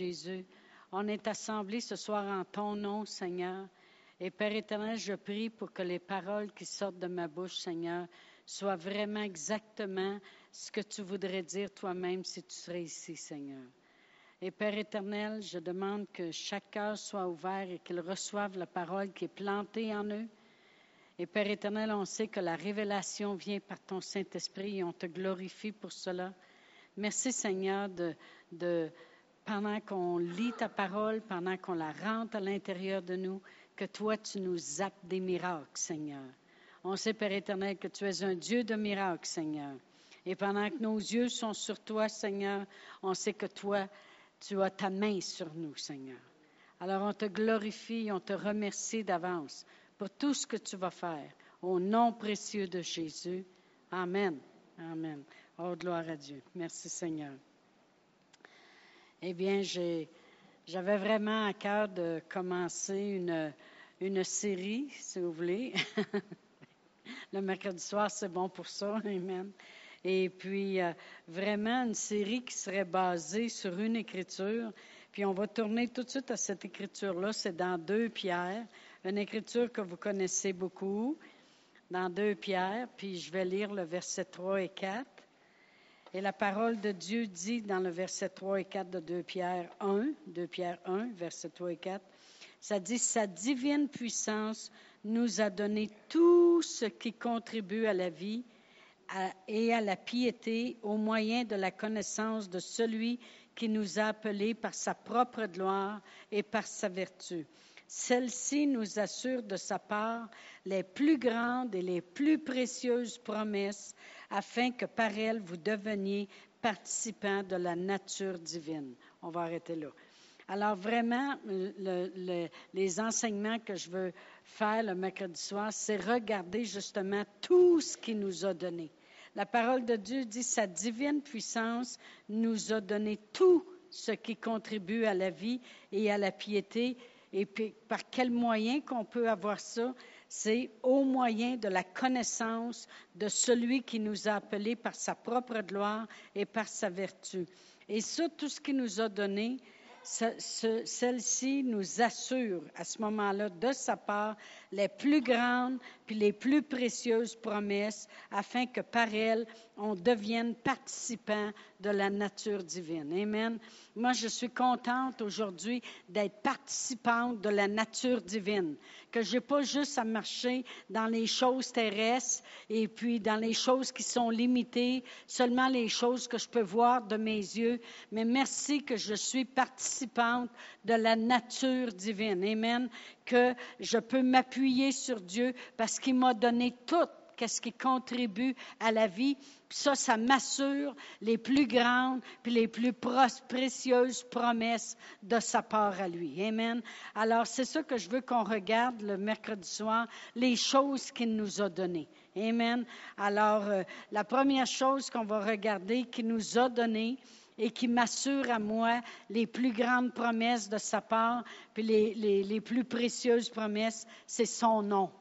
Jésus. On est assemblés ce soir en ton nom, Seigneur. Et Père éternel, je prie pour que les paroles qui sortent de ma bouche, Seigneur, soient vraiment exactement ce que tu voudrais dire toi-même si tu serais ici, Seigneur. Et Père éternel, je demande que chaque cœur soit ouvert et qu'ils reçoivent la parole qui est plantée en eux. Et Père éternel, on sait que la révélation vient par ton Saint-Esprit et on te glorifie pour cela. Merci Seigneur pendant qu'on lit ta parole, pendant qu'on la rentre à l'intérieur de nous, que toi tu nous zappes des miracles, Seigneur. On sait, Père éternel, que tu es un Dieu de miracles, Seigneur. Et pendant que nos yeux sont sur toi, Seigneur, on sait que toi, tu as ta main sur nous, Seigneur. Alors on te glorifie, on te remercie d'avance pour tout ce que tu vas faire. Au nom précieux de Jésus. Amen. Amen. Oh, gloire à Dieu. Merci, Seigneur. Eh bien, j'avais vraiment à cœur de commencer une série, si vous voulez. Le mercredi soir, c'est bon pour ça. Amen. Et puis, vraiment une série qui serait basée sur une écriture. Puis, on va tourner tout de suite à cette écriture-là. C'est dans 2 Pierre, une écriture que vous connaissez beaucoup, dans 2 Pierre. Puis, je vais lire le verset 3 et 4. Et la parole de Dieu dit dans le verset 3 et 4 de 2 Pierre 1, verset 3 et 4, ça dit « Sa divine puissance nous a donné tout ce qui contribue à la vie et à la piété au moyen de la connaissance de celui qui nous a appelés par sa propre gloire et par sa vertu. Celle-ci nous assure de sa part les plus grandes et les plus précieuses promesses afin que par elles vous deveniez participants de la nature divine. » On va arrêter là. Alors vraiment, les enseignements que je veux faire le mercredi soir, c'est regarder justement tout ce qu'il nous a donné. La parole de Dieu dit, sa divine puissance nous a donné tout ce qui contribue à la vie et à la piété. Et puis, par quel moyen qu'on peut avoir ça? C'est au moyen de la connaissance de celui qui nous a appelés par sa propre gloire et par sa vertu. Et ça, tout ce qu'il nous a donné, celle-ci nous assure à ce moment-là de sa part les plus grandes puis les plus précieuses promesses afin que par elles, on devienne participant de la nature divine. Amen. Moi, je suis contente aujourd'hui d'être participante de la nature divine, que je n'ai pas juste à marcher dans les choses terrestres et puis dans les choses qui sont limitées, seulement les choses que je peux voir de mes yeux, mais merci que je suis participante de la nature divine. Amen. Que je peux m'appuyer sur Dieu parce qu'il m'a donné tout. Qu'est-ce qui contribue à la vie. Puis ça m'assure les plus grandes puis les plus précieuses promesses de sa part à lui. Amen. Alors, c'est ça que je veux qu'on regarde le mercredi soir, les choses qu'il nous a données. Amen. Alors, la première chose qu'on va regarder qu'il nous a donnée, et qui m'assure à moi les plus grandes promesses de sa part, puis les plus précieuses promesses, c'est son nom.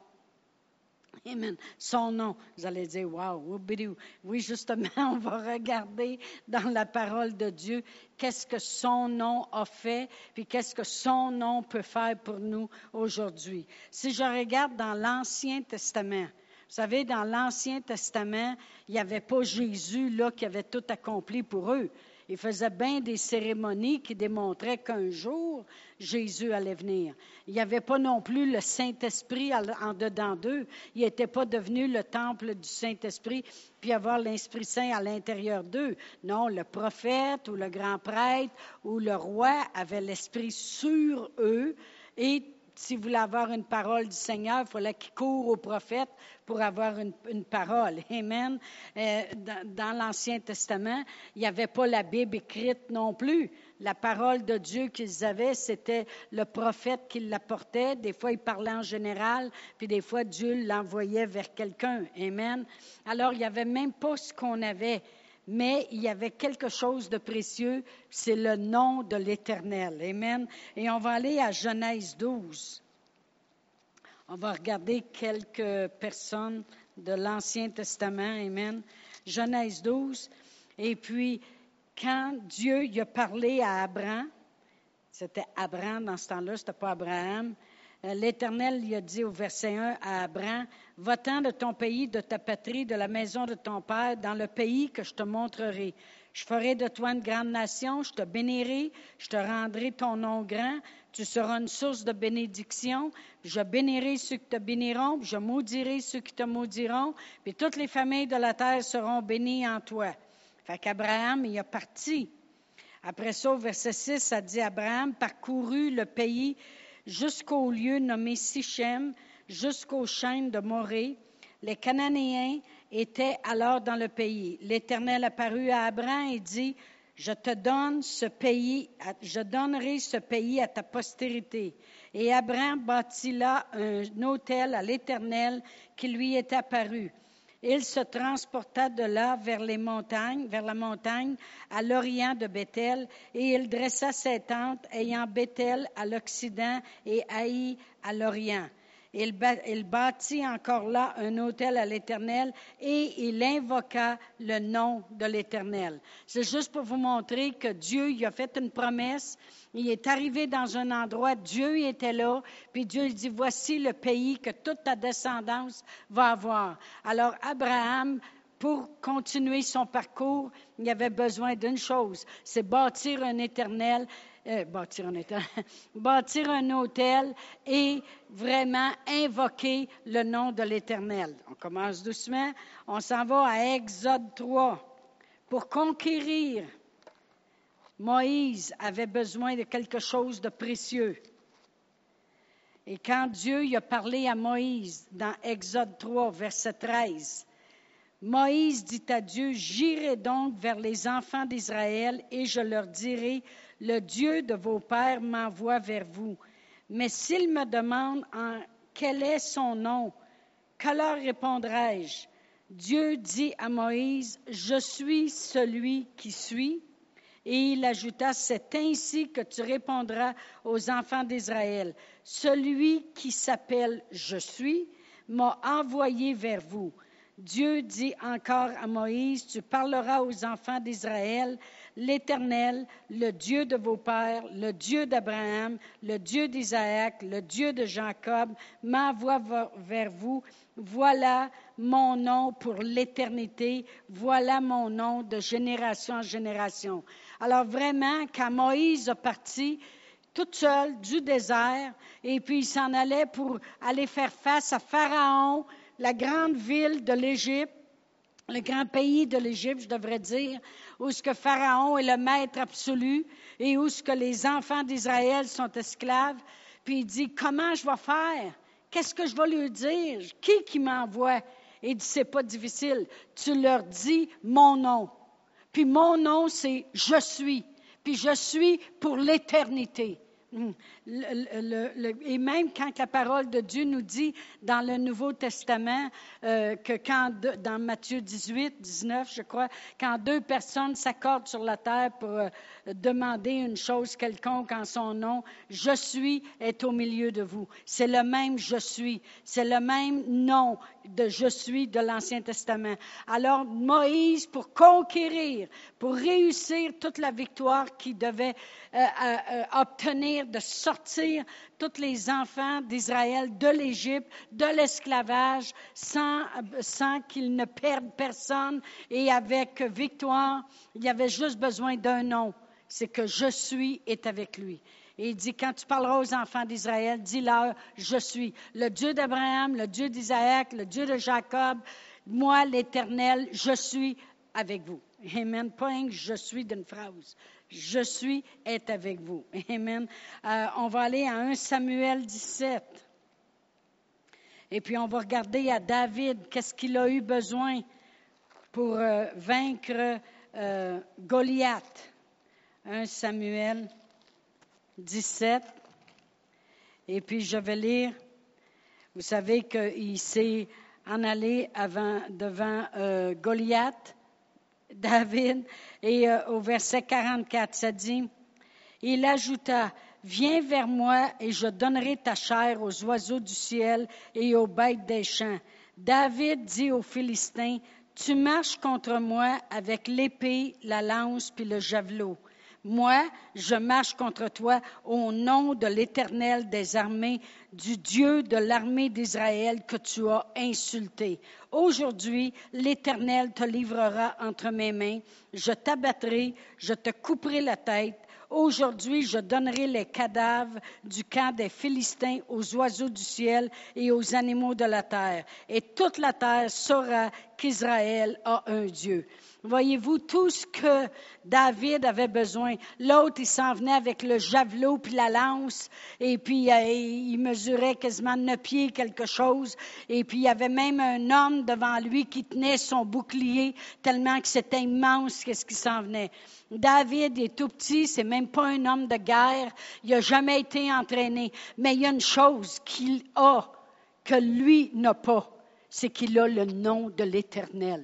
Amen. Son nom. Vous allez dire, wow, oui, justement, on va regarder dans la parole de Dieu qu'est-ce que son nom a fait, puis qu'est-ce que son nom peut faire pour nous aujourd'hui. Si je regarde dans l'Ancien Testament, vous savez, dans l'Ancien Testament, il n'y avait pas Jésus là qui avait tout accompli pour eux. Il faisait bien des cérémonies qui démontraient qu'un jour, Jésus allait venir. Il n'y avait pas non plus le Saint-Esprit en dedans d'eux. Il n'était pas devenu le temple du Saint-Esprit, puis avoir l'Esprit Saint à l'intérieur d'eux. Non, le prophète ou le grand prêtre ou le roi avait l'Esprit sur eux et s'il voulait avoir une parole du Seigneur, il fallait qu'il court au prophète pour avoir une parole. Amen. Dans l'Ancien Testament, il n'y avait pas la Bible écrite non plus. La parole de Dieu qu'ils avaient, c'était le prophète qui l'apportait. Des fois, il parlait en général, puis des fois, Dieu l'envoyait vers quelqu'un. Amen. Alors, il n'y avait même pas ce qu'on avait. Mais il y avait quelque chose de précieux, c'est le nom de l'Éternel. Amen. Et on va aller à Genèse 12. On va regarder quelques personnes de l'Ancien Testament. Amen. Genèse 12. Et puis, quand Dieu il a parlé à Abraham, C'était Abraham dans ce temps-là, c'était pas Abraham. L'Éternel lui a dit au verset 1 à Abraham, « Va-t'en de ton pays, de ta patrie, de la maison de ton père, dans le pays que je te montrerai. Je ferai de toi une grande nation, je te bénirai, je te rendrai ton nom grand, tu seras une source de bénédiction, je bénirai ceux qui te béniront, puis je maudirai ceux qui te maudiront, puis toutes les familles de la terre seront bénies en toi. » Fait qu'Abraham, il est parti. Après ça, au verset 6, ça dit, Abraham parcourut le pays jusqu'au lieu nommé Sichem, jusqu'aux chaînes de Morée. Les Cananéens étaient alors dans le pays. L'Éternel apparut à Abraham et dit, je donnerai ce pays à ta postérité. Et Abraham bâtit là un autel à l'Éternel qui lui est apparu. Il se transporta de là vers la montagne, à l'orient de Béthel, et il dressa ses tentes, ayant Béthel à l'occident et Haï à l'orient. Il bâtit encore là un autel à l'Éternel et il invoqua le nom de l'Éternel. C'est juste pour vous montrer que Dieu il a fait une promesse. Il est arrivé dans un endroit, Dieu était là, puis Dieu dit, voici le pays que toute ta descendance va avoir. Alors Abraham, pour continuer son parcours, il avait besoin d'une chose, c'est bâtir un autel et vraiment invoquer le nom de l'Éternel. On commence doucement. On s'en va à Exode 3. Pour conquérir, Moïse avait besoin de quelque chose de précieux. Et quand Dieu y a parlé à Moïse dans Exode 3, verset 13, Moïse dit à Dieu, « J'irai donc vers les enfants d'Israël et je leur dirai, le Dieu de vos pères m'envoie vers vous. Mais s'ils me demandent quel est son nom, que leur répondrai-je? » Dieu dit à Moïse, « Je suis celui qui suis. » Et il ajouta, « C'est ainsi que tu répondras aux enfants d'Israël. Celui qui s'appelle « Je suis » m'a envoyé vers vous. » Dieu dit encore à Moïse, « Tu parleras aux enfants d'Israël, l'Éternel, le Dieu de vos pères, le Dieu d'Abraham, le Dieu d'Isaac, le Dieu de Jacob, m'envoie vers vous. Voilà mon nom pour l'éternité, voilà mon nom de génération en génération. » Alors vraiment, quand Moïse a parti, tout seul du désert, et puis il s'en allait pour aller faire face à Pharaon, la grande ville de l'Égypte, le grand pays de l'Égypte, je devrais dire, où ce que Pharaon est le maître absolu et où ce que les enfants d'Israël sont esclaves. Puis il dit, comment je vais faire? Qu'est-ce que je vais lui dire? Qui m'envoie? Et il dit, c'est pas difficile. Tu leur dis mon nom. Puis mon nom, c'est je suis. Puis je suis pour l'éternité. Et même quand la parole de Dieu nous dit dans le Nouveau Testament que dans Matthieu 18, 19, je crois, quand deux personnes s'accordent sur la terre pour demander une chose quelconque en son nom, je suis est au milieu de vous. C'est le même je suis. C'est le même nom de je suis de l'Ancien Testament. Alors Moïse, pour conquérir, pour réussir toute la victoire qu'il devait obtenir, de sortir tous les enfants d'Israël de l'Égypte, de l'esclavage, sans qu'ils ne perdent personne et avec victoire, il y avait juste besoin d'un nom. C'est que je suis est avec lui. Et il dit, quand tu parleras aux enfants d'Israël, dis-leur, je suis le Dieu d'Abraham, le Dieu d'Isaac, le Dieu de Jacob, moi l'Éternel, je suis avec vous. Amen. Pas un je suis d'une phrase. Je suis est avec vous. Amen. On va aller à 1 Samuel 17. Et puis on va regarder à David, qu'est-ce qu'il a eu besoin pour vaincre Goliath. 1 Samuel 17. Et puis je vais lire. Vous savez qu'il s'est en allé devant Goliath. David, et au verset 44, ça dit, il ajouta, viens vers moi et je donnerai ta chair aux oiseaux du ciel et aux bêtes des champs. David dit aux Philistins, tu marches contre moi avec l'épée, la lance puis le javelot. Moi, je marche contre toi au nom de l'Éternel des armées, du Dieu de l'armée d'Israël que tu as insulté. Aujourd'hui, l'Éternel te livrera entre mes mains. Je t'abattrai, je te couperai la tête. Aujourd'hui, je donnerai les cadavres du camp des Philistins aux oiseaux du ciel et aux animaux de la terre. Et toute la terre saura qu'Israël a un Dieu. Voyez-vous, tout ce que David avait besoin, l'autre, il s'en venait avec le javelot puis la lance, et puis il mesurait quasiment 9 pieds quelque chose, et puis il y avait même un homme devant lui qui tenait son bouclier, tellement que c'était immense qu'est-ce qui s'en venait. David est tout petit, c'est même pas un homme de guerre, il n'a jamais été entraîné, mais il y a une chose qu'il a, que lui n'a pas, c'est qu'il a le nom de l'Éternel.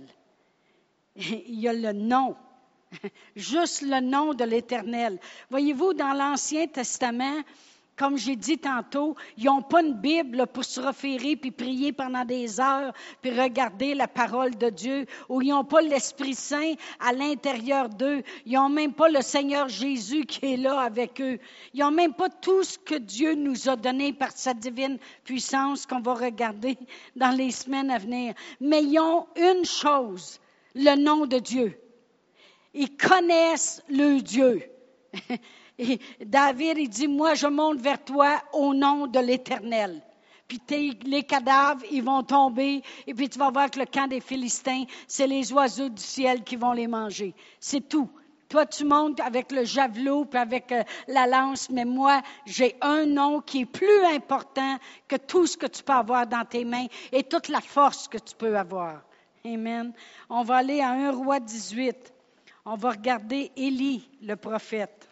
Il y a le nom, juste le nom de l'Éternel. Voyez-vous, dans l'Ancien Testament, comme j'ai dit tantôt, ils n'ont pas une Bible pour se référer puis prier pendant des heures puis regarder la parole de Dieu, ou ils n'ont pas l'Esprit Saint à l'intérieur d'eux. Ils n'ont même pas le Seigneur Jésus qui est là avec eux. Ils n'ont même pas tout ce que Dieu nous a donné par sa divine puissance qu'on va regarder dans les semaines à venir. Mais ils ont une chose, le nom de Dieu. Ils connaissent le Dieu. Et David, il dit, moi, je monte vers toi au nom de l'Éternel. Puis les cadavres, ils vont tomber, et puis tu vas voir que le camp des Philistins, c'est les oiseaux du ciel qui vont les manger. C'est tout. Toi, tu montes avec le javelot, puis avec la lance, mais moi, j'ai un nom qui est plus important que tout ce que tu peux avoir dans tes mains et toute la force que tu peux avoir. Amen. On va aller à 1 Roi 18. On va regarder Élie, le prophète.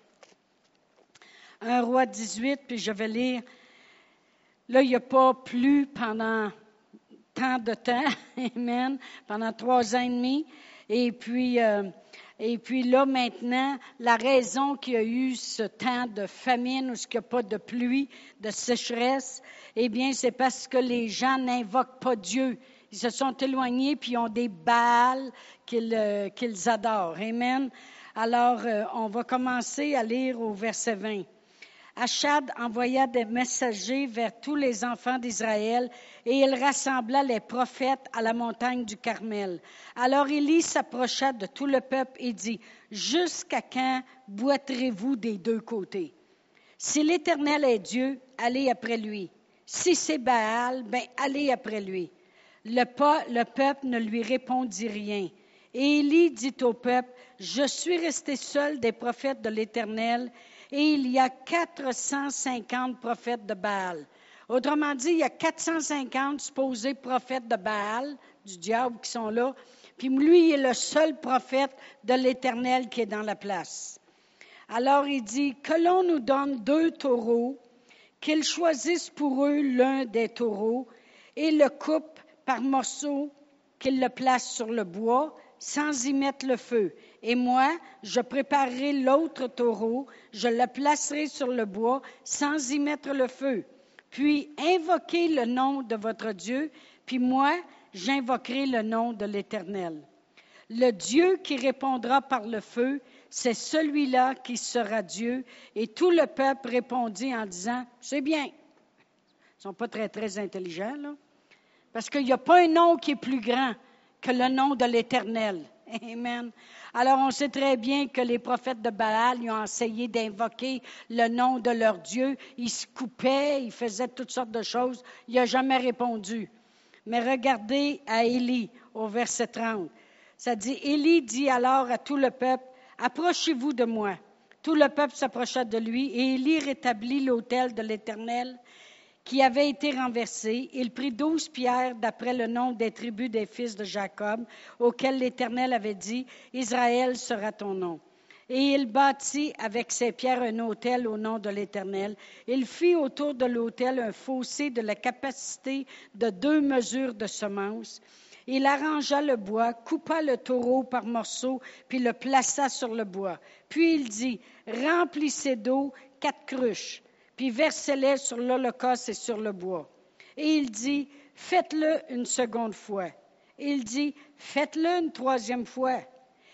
1 Roi 18, puis je vais lire. Là, il n'y a pas plu pendant tant de temps. Amen. Pendant 3 ans et demi. Et puis là, maintenant, la raison qu'il y a eu ce temps de famine ou qu'il n'y a pas de pluie, de sécheresse, eh bien, c'est parce que les gens n'invoquent pas Dieu. Ils se sont éloignés, puis ils ont des Baals qu'ils adorent. Amen. Alors, on va commencer à lire au verset 20. Achad envoya des messagers vers tous les enfants d'Israël, et il rassembla les prophètes à la montagne du Carmel. Alors Élie s'approcha de tout le peuple et dit, « Jusqu'à quand boiterez-vous des deux côtés? Si l'Éternel est Dieu, allez après lui. Si c'est Baal, allez après lui. » Le peuple ne lui répondit rien. Et Élie dit au peuple, « Je suis resté seul des prophètes de l'Éternel, et il y a 450 prophètes de Baal. » Autrement dit, il y a 450 supposés prophètes de Baal, du diable qui sont là, puis lui, il est le seul prophète de l'Éternel qui est dans la place. Alors il dit, « Que l'on nous donne 2 taureaux, qu'ils choisissent pour eux l'un des taureaux, et le coupent par morceaux, qu'ils le placent sur le bois, sans y mettre le feu. Et moi, je préparerai l'autre taureau, je le placerai sur le bois, sans y mettre le feu. Puis invoquez le nom de votre Dieu, puis moi, j'invoquerai le nom de l'Éternel. Le Dieu qui répondra par le feu, c'est celui-là qui sera Dieu. » Et tout le peuple répondit en disant, « C'est bien. » Ils ne sont pas très, très intelligents, là. Parce qu'il n'y a pas un nom qui est plus grand que le nom de l'Éternel. Amen. Alors, on sait très bien que les prophètes de Baal, ils ont essayé d'invoquer le nom de leur Dieu. Ils se coupaient, ils faisaient toutes sortes de choses. Il n'a jamais répondu. Mais regardez à Élie, au verset 30. Ça dit, Élie dit alors à tout le peuple, « Approchez-vous de moi. » Tout le peuple s'approcha de lui, et Élie rétablit l'autel de l'Éternel qui avait été renversé. Il prit 12 pierres d'après le nom des tribus des fils de Jacob, auxquels l'Éternel avait dit, « Israël sera ton nom. » Et il bâtit avec ces pierres un autel au nom de l'Éternel. Il fit autour de l'autel un fossé de la capacité de 2 mesures de semence. Il arrangea le bois, coupa le taureau par morceaux, puis le plaça sur le bois. Puis il dit, « Remplissez d'eau 4 cruches. Puis versez-les sur l'holocauste et sur le bois. » Et il dit, « Faites-le une seconde fois. » Et il dit, « Faites-le une 3e fois. »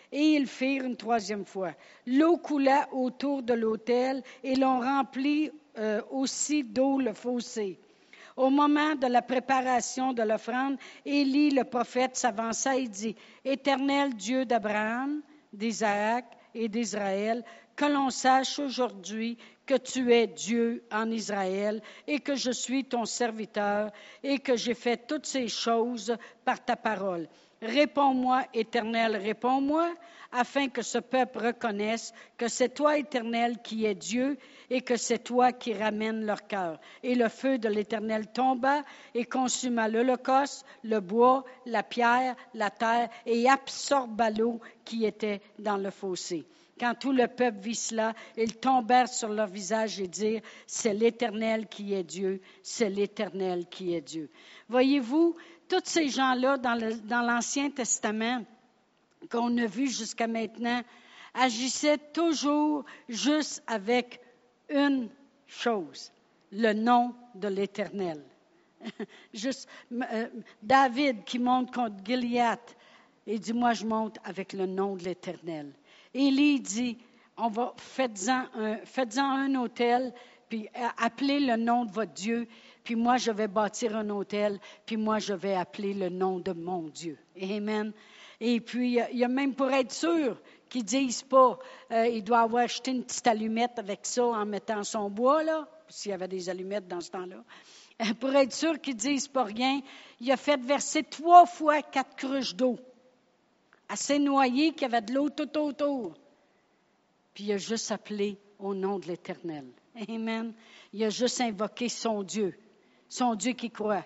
Et ils firent une troisième fois. L'eau coula autour de l'autel et l'on remplit aussi d'eau le fossé. Au moment de la préparation de l'offrande, Élie, le prophète, s'avança et dit, « Éternel Dieu d'Abraham, d'Isaac et d'Israël, que l'on sache aujourd'hui que tu es Dieu en Israël et que je suis ton serviteur et que j'ai fait toutes ces choses par ta parole. Réponds-moi, Éternel, réponds-moi, afin que ce peuple reconnaisse que c'est toi, Éternel, qui es Dieu et que c'est toi qui ramènes leur cœur. » Et le feu de l'Éternel tomba et consuma l'holocauste, le bois, la pierre, la terre et absorba l'eau qui était dans le fossé. Quand tout le peuple vit cela, ils tombèrent sur leur visage et dirent, « C'est l'Éternel qui est Dieu, c'est l'Éternel qui est Dieu. » Voyez-vous, tous ces gens-là dans l'Ancien Testament qu'on a vu jusqu'à maintenant agissaient toujours juste avec une chose, le nom de l'Éternel. Juste David qui monte contre Goliath et dit, « Moi je monte avec le nom de l'Éternel. » Élie dit, faites-en un autel, puis appelez le nom de votre Dieu, puis moi je vais bâtir un autel, puis moi je vais appeler le nom de mon Dieu. Amen. Et puis, il y a même pour être sûr qu'ils ne disent pas, il doit avoir acheté une petite allumette avec ça en mettant son bois, là, s'il y avait des allumettes dans ce temps-là. Pour être sûr qu'ils ne disent pas rien, il a fait verser 3 fois 4 cruches d'eau. Assez noyé qu'il y avait de l'eau tout autour. Puis il a juste appelé au nom de l'Éternel. Amen. Il a juste invoqué son Dieu qui croit.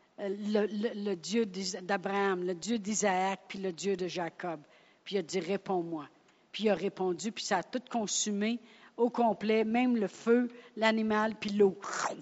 Le Dieu d'Abraham, le Dieu d'Isaac, puis le Dieu de Jacob. Puis il a dit, réponds-moi. Puis il a répondu, puis ça a tout consumé au complet, même le feu, l'animal, puis l'eau.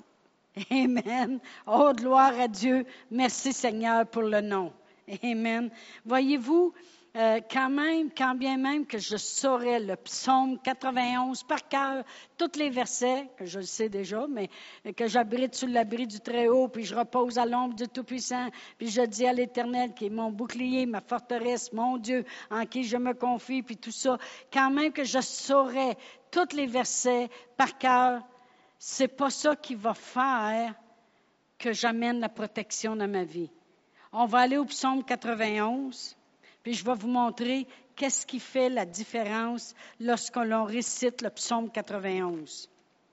Amen. Oh, gloire à Dieu. Merci Seigneur pour le nom. Amen. Voyez-vous, quand bien même que je saurais le psaume 91 par cœur, tous les versets, que je le sais déjà, mais que j'abrite sous l'abri du Très-Haut, puis je repose à l'ombre du Tout-Puissant, puis je dis à l'Éternel qui est mon bouclier, ma forteresse, mon Dieu, en qui je me confie, puis tout ça, quand même que je saurais tous les versets par cœur, c'est pas ça qui va faire que j'amène la protection dans ma vie. On va aller au psaume 91. Puis je vais vous montrer qu'est-ce qui fait la différence lorsque l'on récite le psaume 91.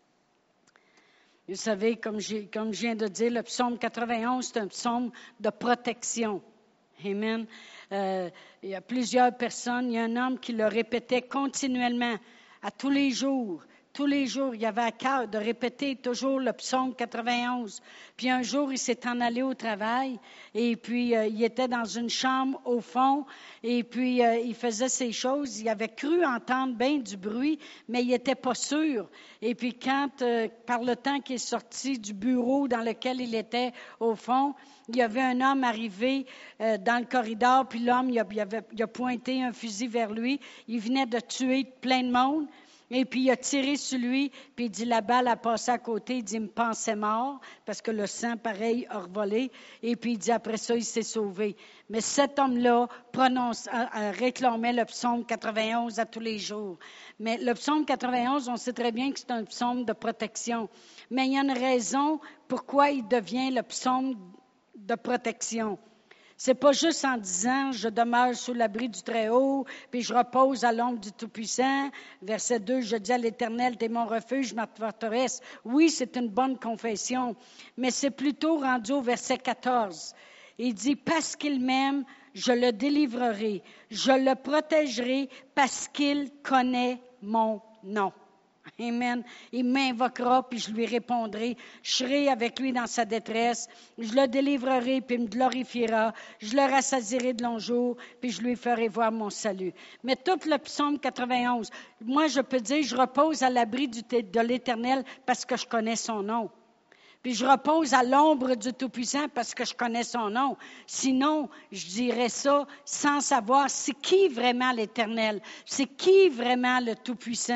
Vous savez, comme je viens de dire, le psaume 91, c'est un psaume de protection. Amen. Il y a plusieurs personnes. Il y a un homme qui le répétait continuellement, à tous les jours. Tous les jours, il avait à cœur de répéter toujours le psaume 91. Puis un jour, il s'est en allé au travail et puis il était dans une chambre au fond et puis il faisait ses choses. Il avait cru entendre bien du bruit, mais il n'était pas sûr. Et puis quand, par le temps qu'il est sorti du bureau dans lequel il était au fond, il y avait un homme arrivé dans le corridor, puis l'homme, il a pointé un fusil vers lui. Il venait de tuer plein de monde. Et puis, il a tiré sur lui, puis il dit, la balle a passé à côté. Il dit, il me pensait mort, parce que le sang, pareil, a revolé. Et puis, il dit, après ça, il s'est sauvé. Mais cet homme-là réclamait le psaume 91 à tous les jours. Mais le psaume 91, on sait très bien que c'est un psaume de protection. Mais il y a une raison pourquoi il devient le psaume de protection. C'est pas juste en disant, je demeure sous l'abri du Très-Haut, puis je repose à l'ombre du Tout-Puissant. Verset 2, je dis à l'Éternel, t'es mon refuge, ma forteresse. Oui, c'est une bonne confession, mais c'est plutôt rendu au verset 14. Il dit, parce qu'il m'aime, je le délivrerai, je le protégerai parce qu'il connaît mon nom. Amen. Il m'invoquera, puis je lui répondrai. Je serai avec lui dans sa détresse. Je le délivrerai, puis il me glorifiera. Je le rassasierai de longs jours, puis je lui ferai voir mon salut. Mais tout le psaume 91, moi, je peux dire, je repose à l'abri de l'Éternel parce que je connais son nom. Puis je repose à l'ombre du Tout-Puissant parce que je connais son nom. Sinon, je dirais ça sans savoir c'est qui vraiment l'Éternel, c'est qui vraiment le Tout-Puissant.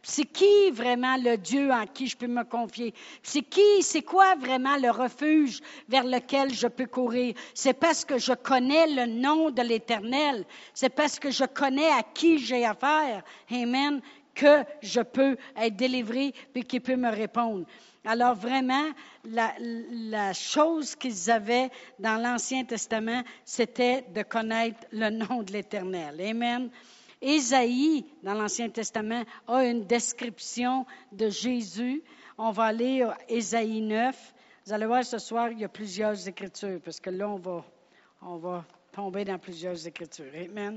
C'est qui vraiment le Dieu en qui je peux me confier? C'est quoi vraiment le refuge vers lequel je peux courir? C'est parce que je connais le nom de l'Éternel. C'est parce que je connais à qui j'ai affaire. Amen. Que je peux être délivré puis qu'il peut me répondre. Alors vraiment, la chose qu'ils avaient dans l'Ancien Testament, c'était de connaître le nom de l'Éternel. Amen. Ésaïe, dans l'Ancien Testament, a une description de Jésus. On va aller à Ésaïe 9. Vous allez voir ce soir, il y a plusieurs écritures, parce que là, on va tomber dans plusieurs écritures. Amen.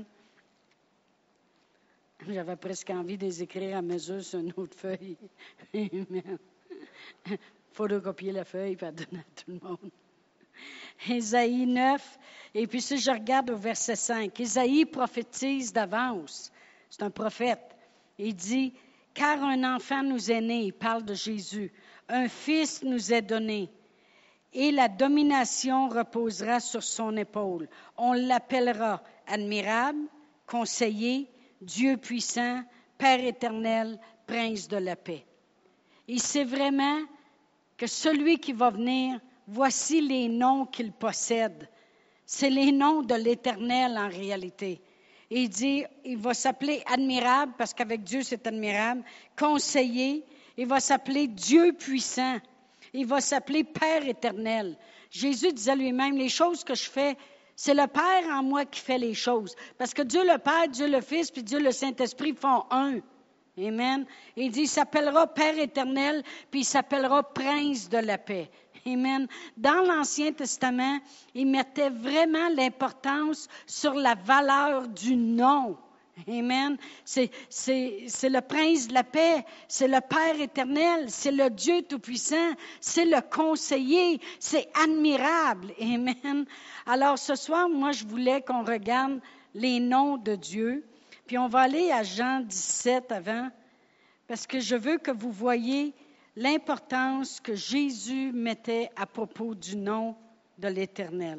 J'avais presque envie de les écrire à mesure sur une autre feuille. Amen. Photocopier la feuille et la donner à tout le monde. Ésaïe 9, et puis si je regarde au verset 5, Ésaïe prophétise d'avance. C'est un prophète. Il dit, « Car un enfant nous est né, il parle de Jésus, un fils nous est donné, et la domination reposera sur son épaule. On l'appellera admirable, conseiller, Dieu puissant, Père éternel, prince de la paix. » Il sait vraiment que celui qui va venir, voici les noms qu'il possède. C'est les noms de l'Éternel en réalité. Et il dit, il va s'appeler admirable, parce qu'avec Dieu c'est admirable, conseiller, il va s'appeler Dieu puissant, il va s'appeler Père éternel. Jésus disait lui-même, les choses que je fais, c'est le Père en moi qui fait les choses. Parce que Dieu le Père, Dieu le Fils, puis Dieu le Saint-Esprit font un. Amen. Il dit, il s'appellera Père éternel, puis il s'appellera Prince de la paix. Amen. Dans l'Ancien Testament, il mettait vraiment l'importance sur la valeur du nom. Amen. C'est le Prince de la paix, c'est le Père éternel, c'est le Dieu tout-puissant, c'est le conseiller, c'est admirable. Amen. Alors ce soir, moi, je voulais qu'on regarde les noms de Dieu. Puis on va aller à Jean 17 avant, parce que je veux que vous voyiez l'importance que Jésus mettait à propos du nom de l'Éternel.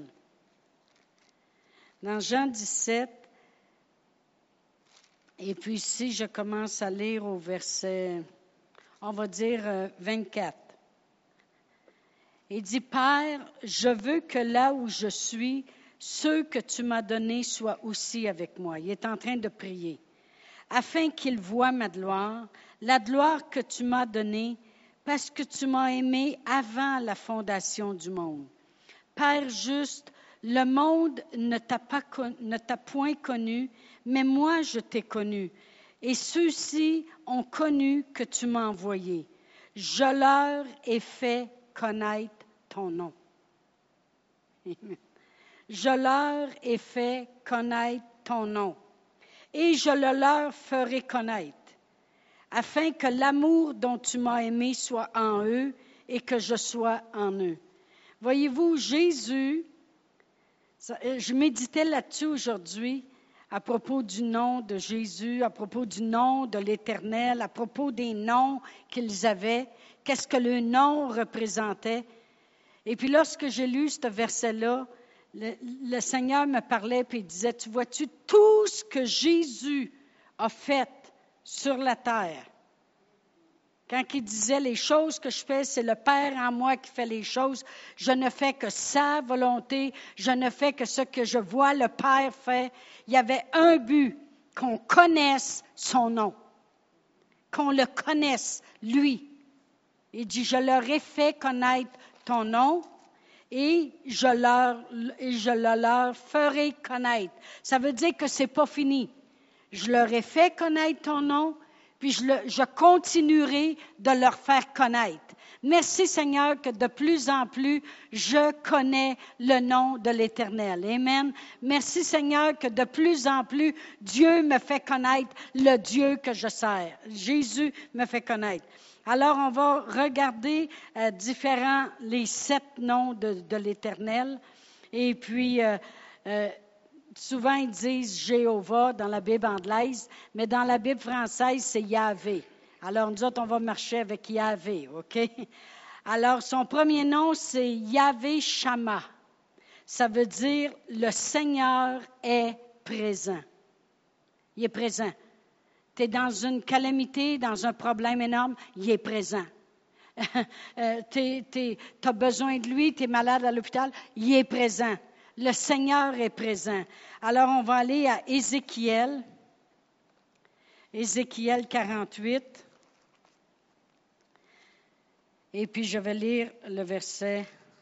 Dans Jean 17, et puis si je commence à lire au verset, on va dire 24. Il dit, « Père, je veux que là où je suis, ceux que tu m'as donnés soient aussi avec moi. » Il est en train de prier. « Afin qu'ils voient ma gloire, la gloire que tu m'as donnée, parce que tu m'as aimé avant la fondation du monde. Père juste, le monde ne t'a point connu, mais moi je t'ai connu, et ceux-ci ont connu que tu m'as envoyé. Je leur ai fait connaître ton nom. » Amen. Je leur ai fait connaître ton nom, et je le leur ferai connaître, afin que l'amour dont tu m'as aimé soit en eux et que je sois en eux. Voyez-vous, Jésus, je méditais là-dessus aujourd'hui, à propos du nom de Jésus, à propos du nom de l'Éternel, à propos des noms qu'ils avaient, qu'est-ce que le nom représentait. Et puis lorsque j'ai lu ce verset-là, le Seigneur me parlait et il disait, tu vois-tu tout ce que Jésus a fait sur la terre? Quand il disait, les choses que je fais, c'est le Père en moi qui fait les choses. Je ne fais que sa volonté. Je ne fais que ce que je vois le Père faire. Il y avait un but, qu'on connaisse son nom. Qu'on le connaisse, lui. Il dit, je leur ai fait connaître ton nom. Et je le leur ferai connaître. Ça veut dire que c'est pas fini. Je leur ai fait connaître ton nom, puis je continuerai de leur faire connaître. Merci Seigneur que de plus en plus, je connais le nom de l'Éternel. Amen. Merci Seigneur que de plus en plus, Dieu me fait connaître le Dieu que je sers. Jésus me fait connaître. Alors, on va regarder les 7 noms de l'Éternel. Et puis, souvent, ils disent Jéhovah dans la Bible anglaise, mais dans la Bible française, c'est Yahvé. Alors, nous autres, on va marcher avec Yahvé, OK? Alors, son premier nom, c'est Yahvé Shammah. Ça veut dire le Seigneur est présent. Il est présent. tu es dans une calamité, dans un problème énorme, il est présent. Tu as besoin de lui, tu es malade à l'hôpital, il est présent. Le Seigneur est présent. Alors, on va aller à Ézéchiel 48. Et puis, je vais lire le verset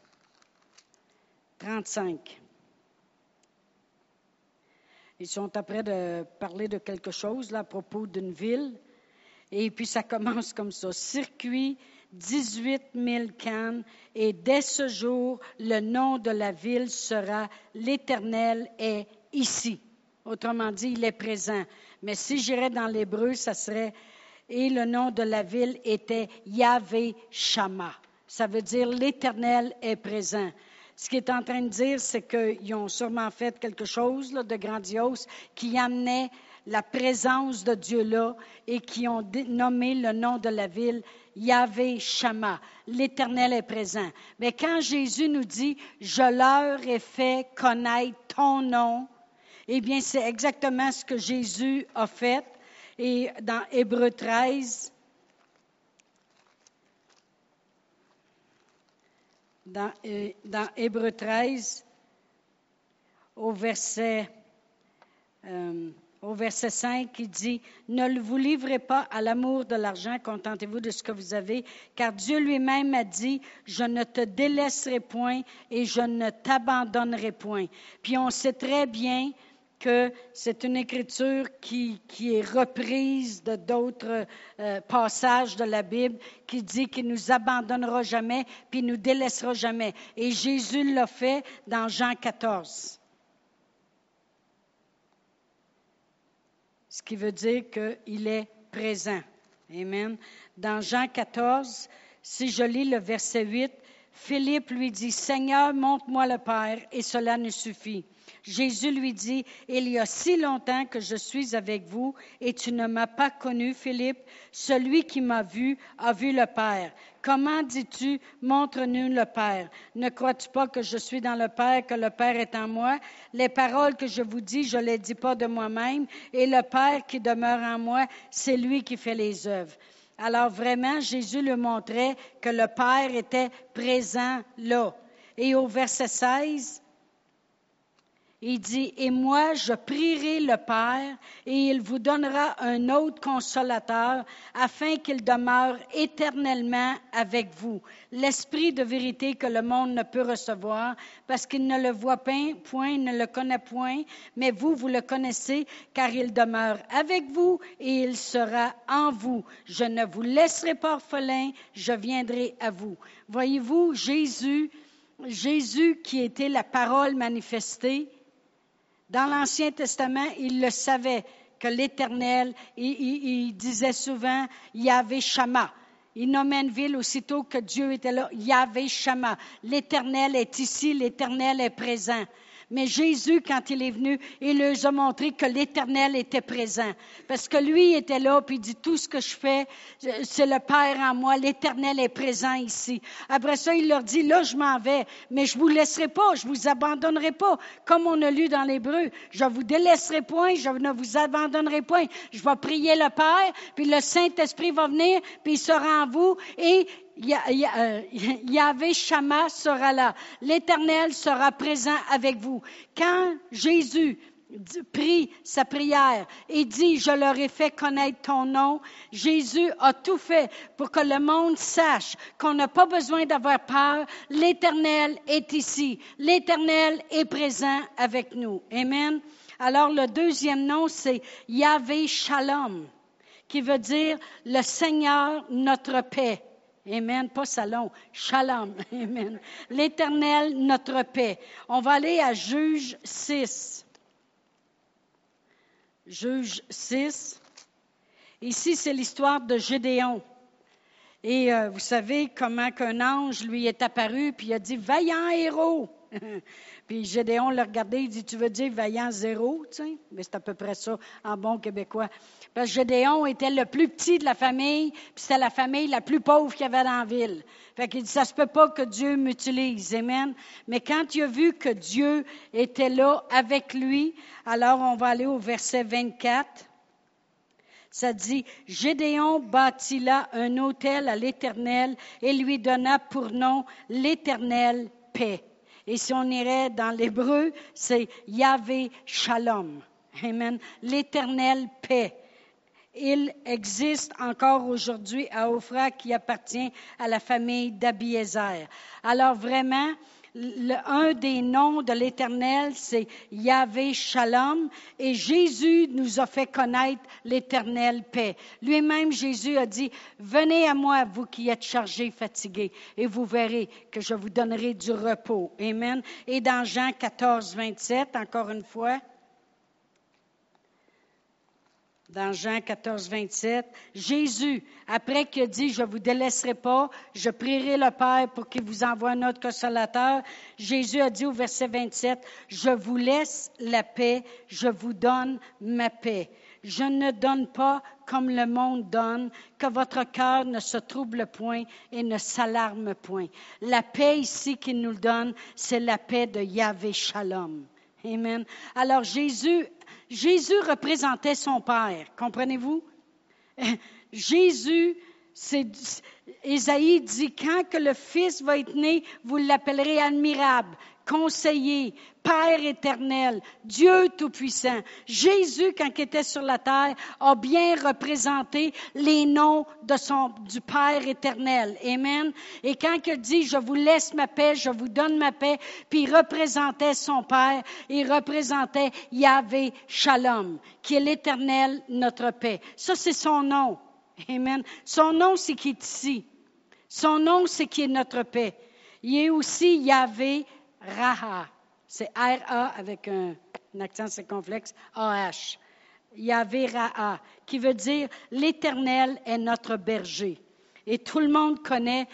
35. Ils sont après de parler de quelque chose là, à propos d'une ville. Et puis, ça commence comme ça. Circuit 18 000 cannes. Et dès ce jour, le nom de la ville sera l'Éternel est ici. Autrement dit, il est présent. Mais si j'irais dans l'hébreu, ça serait et le nom de la ville était Yahvé Shama. Ça veut dire l'Éternel est présent. Ce qu'il est en train de dire, c'est qu'ils ont sûrement fait quelque chose là, de grandiose qui amenait la présence de Dieu là et qui ont nommé le nom de la ville Yahvé Shama. L'Éternel est présent. Mais quand Jésus nous dit « Je leur ai fait connaître ton nom », eh bien, c'est exactement ce que Jésus a fait. Et dans Hébreux 13, dans Hébreux 13, au verset 5, il dit « Ne vous livrez pas à l'amour de l'argent, contentez-vous de ce que vous avez, car Dieu lui-même a dit « Je ne te délaisserai point et je ne t'abandonnerai point. » Puis on sait très bien que c'est une écriture qui est reprise de d'autres passages de la Bible qui dit qu'il ne nous abandonnera jamais puis il ne nous délaissera jamais. Et Jésus l'a fait dans Jean 14. Ce qui veut dire qu'il est présent. Amen. Dans Jean 14, si je lis le verset 8, Philippe lui dit, « Seigneur, montre-moi le Père, et cela nous suffit. » Jésus lui dit, « Il y a si longtemps que je suis avec vous, et tu ne m'as pas connu, Philippe. Celui qui m'a vu a vu le Père. Comment dis-tu, montre-nous le Père? Ne crois-tu pas que je suis dans le Père, que le Père est en moi? Les paroles que je vous dis, je ne les dis pas de moi-même, et le Père qui demeure en moi, c'est lui qui fait les œuvres. » Alors vraiment, Jésus lui montrait que le Père était présent là. Et au verset 16, il dit, « Et moi, je prierai le Père, et il vous donnera un autre consolateur, afin qu'il demeure éternellement avec vous. L'Esprit de vérité que le monde ne peut recevoir, parce qu'il ne le voit point, il ne le connaît point, mais vous le connaissez, car il demeure avec vous, et il sera en vous. Je ne vous laisserai pas orphelin, je viendrai à vous. » Voyez-vous, Jésus qui était la parole manifestée, dans l'Ancien Testament, il le savait que l'Éternel, il disait souvent Yahvé Shama. Il nommait une ville aussitôt que Dieu était là, Yahvé Shama. L'Éternel est ici, l'Éternel est présent. Mais Jésus, quand il est venu, il leur a montré que l'Éternel était présent. Parce que lui était là, puis il dit, tout ce que je fais, c'est le Père en moi. L'Éternel est présent ici. Après ça, il leur dit, là, je m'en vais, mais je vous laisserai pas, je vous abandonnerai pas. Comme on a lu dans l'Hébreu, je vous délaisserai point, je ne vous abandonnerai point. Je vais prier le Père, puis le Saint-Esprit va venir, puis il sera en vous, et Yahvé Shama sera là. L'Éternel sera présent avec vous. Quand Jésus prie sa prière et dit, « Je leur ai fait connaître ton nom », Jésus a tout fait pour que le monde sache qu'on n'a pas besoin d'avoir peur. L'Éternel est ici. L'Éternel est présent avec nous. Amen. Alors, le deuxième nom, c'est Yahvé Shalom, qui veut dire le Seigneur notre paix. Amen, pas salon, shalom, amen. L'Éternel, notre paix. On va aller à Juge 6. Juge 6. Ici, c'est l'histoire de Gédéon. Et vous savez comment qu'un ange lui est apparu, puis il a dit, « Vaillant héros! » Puis Gédéon l'a regardé, il dit, « Tu veux dire vaillant zéro? » Tu sais? Mais c'est à peu près ça en bon québécois. Parce que Gédéon était le plus petit de la famille, puis c'était la famille la plus pauvre qu'il y avait dans la ville. Fait qu'il dit, ça se peut pas que Dieu m'utilise. Amen. Mais quand il a vu que Dieu était là avec lui, alors on va aller au verset 24. Ça dit, Gédéon bâtit là un autel à l'Éternel et lui donna pour nom l'Éternel paix. Et si on irait dans l'hébreu, c'est Yahvé Shalom. Amen. L'Éternel paix. Il existe encore aujourd'hui à Ophra qui appartient à la famille d'Abiézer. Alors vraiment, un des noms de l'Éternel, c'est Yahvé Shalom, et Jésus nous a fait connaître l'Éternel paix. Lui-même, Jésus a dit, « Venez à moi, vous qui êtes chargés, fatigués, et vous verrez que je vous donnerai du repos. » Amen. Et dans Jean 14, 27, encore une fois, dans Jean 14, 27, Jésus, après qu'il a dit, « Je ne vous délaisserai pas, je prierai le Père pour qu'il vous envoie un autre consolateur », Jésus a dit au verset 27, « Je vous laisse la paix, je vous donne ma paix. Je ne donne pas comme le monde donne, que votre cœur ne se trouble point et ne s'alarme point. » La paix ici qu'il nous donne, c'est la paix de Yahvé Shalom. Amen. Alors Jésus représentait son Père, comprenez-vous? Jésus, Ésaïe dit, quand que le Fils va être né, vous l'appellerez admirable, conseiller, Père éternel, Dieu tout-puissant. Jésus, quand il était sur la terre, a bien représenté les noms du Père éternel. Amen. Et quand il dit, je vous laisse ma paix, je vous donne ma paix, puis il représentait son Père, il représentait Yahvé Shalom, qui est l'éternel, notre paix. Ça, c'est son nom. Amen. Son nom, c'est qui est ici. Son nom, c'est qui est notre paix. Il est aussi Yahvé Raha. C'est R-A avec un accent circonflexe, A-H. Yahvé Raha, qui veut dire l'Éternel est notre berger. Et tout le monde connaît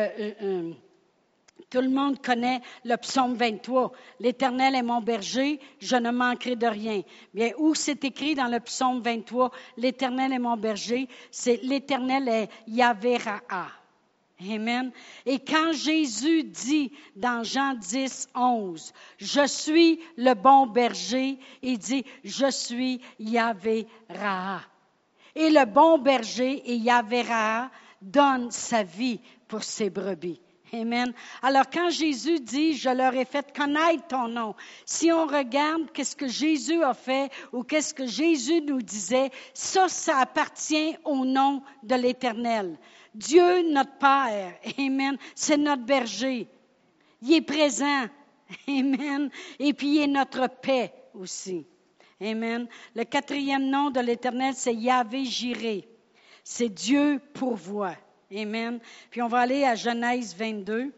le psaume 23. L'Éternel est mon berger, je ne manquerai de rien. Bien, où c'est écrit dans le psaume 23, l'Éternel est mon berger, c'est l'Éternel est Yahvé Raha. Amen. Et quand Jésus dit dans Jean 10, 11, « Je suis le bon berger », il dit « Je suis Yahvé Raha ». Et le bon berger et Yahvé Raha donne sa vie pour ses brebis. Amen. Alors, quand Jésus dit, je leur ai fait connaître ton nom, si on regarde qu'est-ce que Jésus a fait ou qu'est-ce que Jésus nous disait, ça appartient au nom de l'Éternel. Dieu, notre Père, amen, c'est notre berger. Il est présent, amen, et puis il est notre paix aussi. Amen. Le 4e nom de l'Éternel, c'est Yahvé Jiré. C'est Dieu pourvoit. Amen. Puis on va aller à Genèse 22.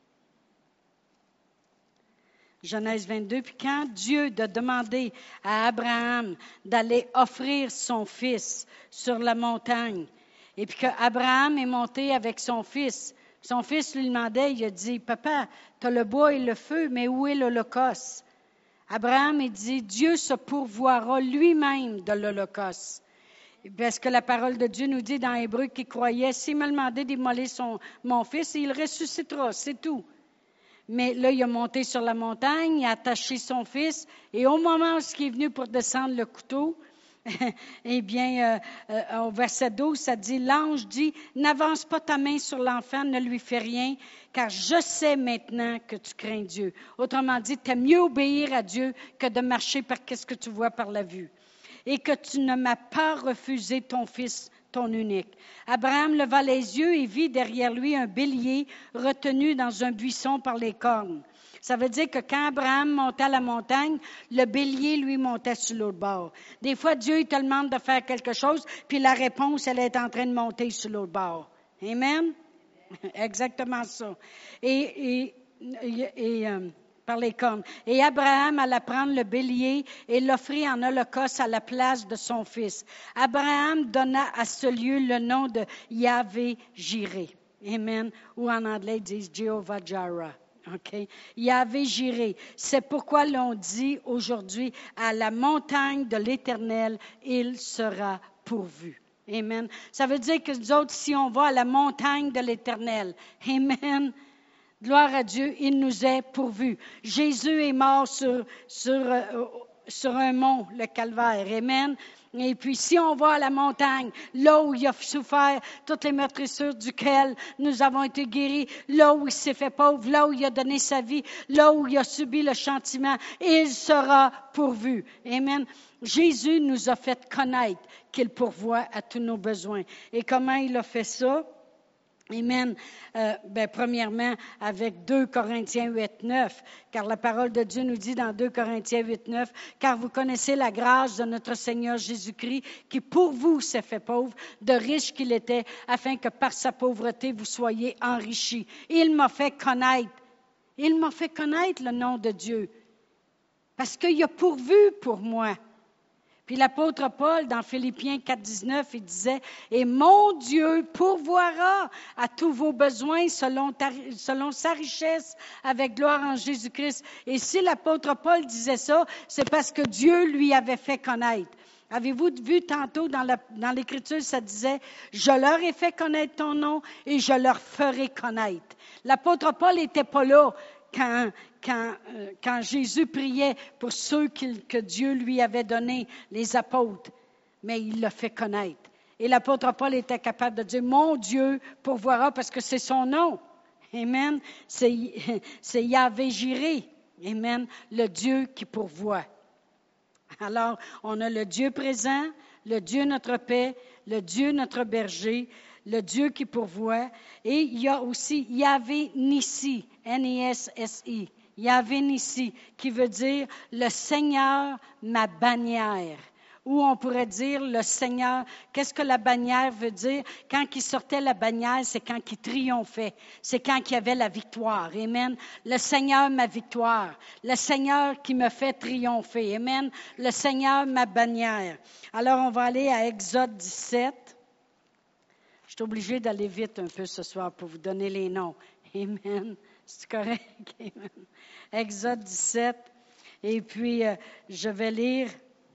Genèse 22. Puis quand Dieu a demandé à Abraham d'aller offrir son fils sur la montagne, et puis qu'Abraham est monté avec son fils lui demandait, il a dit, « Papa, tu as le bois et le feu, mais où est l'Holocauste? » Abraham, il dit, « Dieu se pourvoira lui-même de l'Holocauste. » Parce que la parole de Dieu nous dit dans Hébreu qu'il croyait, s'il m'a demandé d'immoler mon fils, il ressuscitera, c'est tout. Mais là, il a monté sur la montagne, il a attaché son fils, et au moment où il est venu pour descendre le couteau, eh bien, au verset 12, ça dit, l'ange dit, « N'avance pas ta main sur l'enfant, ne lui fais rien, car je sais maintenant que tu crains Dieu. » Autrement dit, tu aimes mieux obéir à Dieu que de marcher par ce que tu vois par la vue. Et que tu ne m'as pas refusé ton fils, ton unique. Abraham leva les yeux et vit derrière lui un bélier retenu dans un buisson par les cornes. Ça veut dire que quand Abraham montait à la montagne, le bélier, lui, montait sur l'autre bord. Des fois, Dieu il te demande de faire quelque chose, puis la réponse, elle est en train de monter sur l'autre bord. Amen? Exactement ça. Par les cornes. Et Abraham alla prendre le bélier et l'offrit en holocauste à la place de son fils. Abraham donna à ce lieu le nom de Yahvé Jiré. Amen. Ou en anglais, ils disent Jehovah Jireh. OK? Yahvé Jiré. C'est pourquoi l'on dit aujourd'hui, à la montagne de l'Éternel, il sera pourvu. Amen. Ça veut dire que nous autres, si on va à la montagne de l'Éternel, amen, gloire à Dieu, il nous est pourvu. Jésus est mort sur un mont, le Calvaire. Amen. Et puis, si on va à la montagne, là où il a souffert toutes les meurtrissures duquel nous avons été guéris, là où il s'est fait pauvre, là où il a donné sa vie, là où il a subi le châtiment, il sera pourvu. Amen. Jésus nous a fait connaître qu'il pourvoit à tous nos besoins. Et comment il a fait ça? Amen. Premièrement, avec 2 Corinthiens 8, 9, car la parole de Dieu nous dit dans 2 Corinthiens 8, 9, car vous connaissez la grâce de notre Seigneur Jésus-Christ, qui pour vous s'est fait pauvre, de riche qu'il était, afin que par sa pauvreté vous soyez enrichis. Il m'a fait connaître le nom de Dieu, parce qu'il a pourvu pour moi. Puis l'apôtre Paul, dans Philippiens 4, 19, il disait, « Et mon Dieu pourvoira à tous vos besoins selon sa richesse avec gloire en Jésus-Christ. » Et si l'apôtre Paul disait ça, c'est parce que Dieu lui avait fait connaître. Avez-vous vu tantôt dans l'Écriture, ça disait, « Je leur ai fait connaître ton nom et je leur ferai connaître. » L'apôtre Paul n'était pas là quand Jésus priait pour ceux que Dieu lui avait donnés, les apôtres, mais il l'a fait connaître. Et l'apôtre Paul était capable de dire, « Mon Dieu pourvoira » parce que c'est son nom. Amen. C'est Yahvé Jiré. Amen. Le Dieu qui pourvoit. Alors, on a le Dieu présent, le Dieu notre paix, le Dieu notre berger, le Dieu qui pourvoit. Et il y a aussi Yahvé Nissi, N-I-S-S-I, Yahvé Nissi, qui veut dire le Seigneur, ma bannière. Ou on pourrait dire le Seigneur. Qu'est-ce que la bannière veut dire? Quand il sortait la bannière, c'est quand il triomphait. C'est quand il y avait la victoire. Amen. Le Seigneur, ma victoire. Le Seigneur qui me fait triompher. Amen. Le Seigneur, ma bannière. Alors, on va aller à Exode 17. Je suis obligée d'aller vite un peu ce soir pour vous donner les noms. Amen. C'est correct? Amen. Exode 17. Et puis, je vais lire...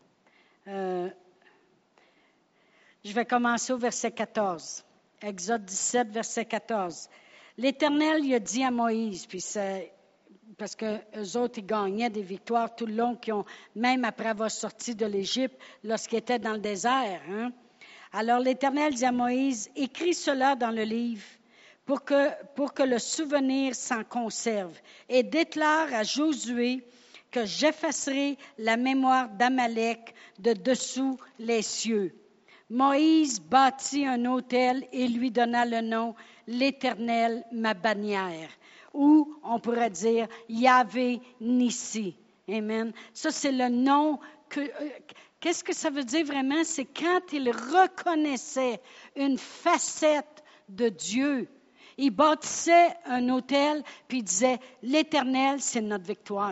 je vais commencer au verset 14. Exode 17, verset 14. L'Éternel il a dit à Moïse, puis parce qu'eux autres, ils gagnaient des victoires tout le long, même après avoir sorti de l'Égypte, lorsqu'ils étaient dans le désert. Hein? Alors l'Éternel dit à Moïse, « Écris cela dans le livre pour que le souvenir s'en conserve, et déclare à Josué que j'effacerai la mémoire d'Amalek de dessous les cieux. » Moïse bâtit un autel et lui donna le nom « L'Éternel, ma bannière », ou on pourrait dire « Yahvé Nissi ». Amen. Ça, c'est le nom que... Qu'est-ce que ça veut dire vraiment? C'est quand il reconnaissait une facette de Dieu. Il bâtissait un autel, puis il disait, l'Éternel, c'est notre victoire.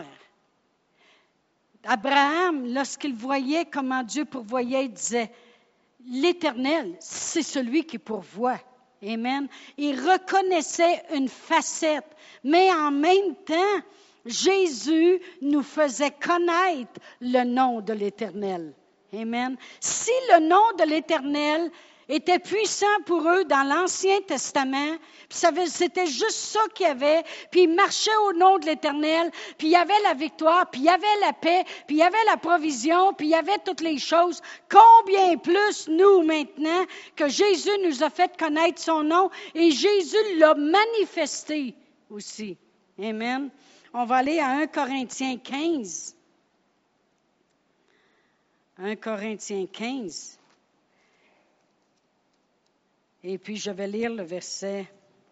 Abraham, lorsqu'il voyait comment Dieu pourvoyait, il disait, l'Éternel, c'est celui qui pourvoit. Amen. Il reconnaissait une facette, mais en même temps, Jésus nous faisait connaître le nom de l'Éternel. Amen. Si le nom de l'Éternel était puissant pour eux dans l'Ancien Testament, puis c'était juste ça qu'il y avait, puis ils marchaient au nom de l'Éternel, puis il y avait la victoire, puis il y avait la paix, puis il y avait la provision, puis il y avait toutes les choses. Combien plus nous maintenant que Jésus nous a fait connaître son nom et Jésus l'a manifesté aussi. Amen. On va aller à 1 Corinthiens 15. 1 Corinthiens 15. Et puis, je vais lire le verset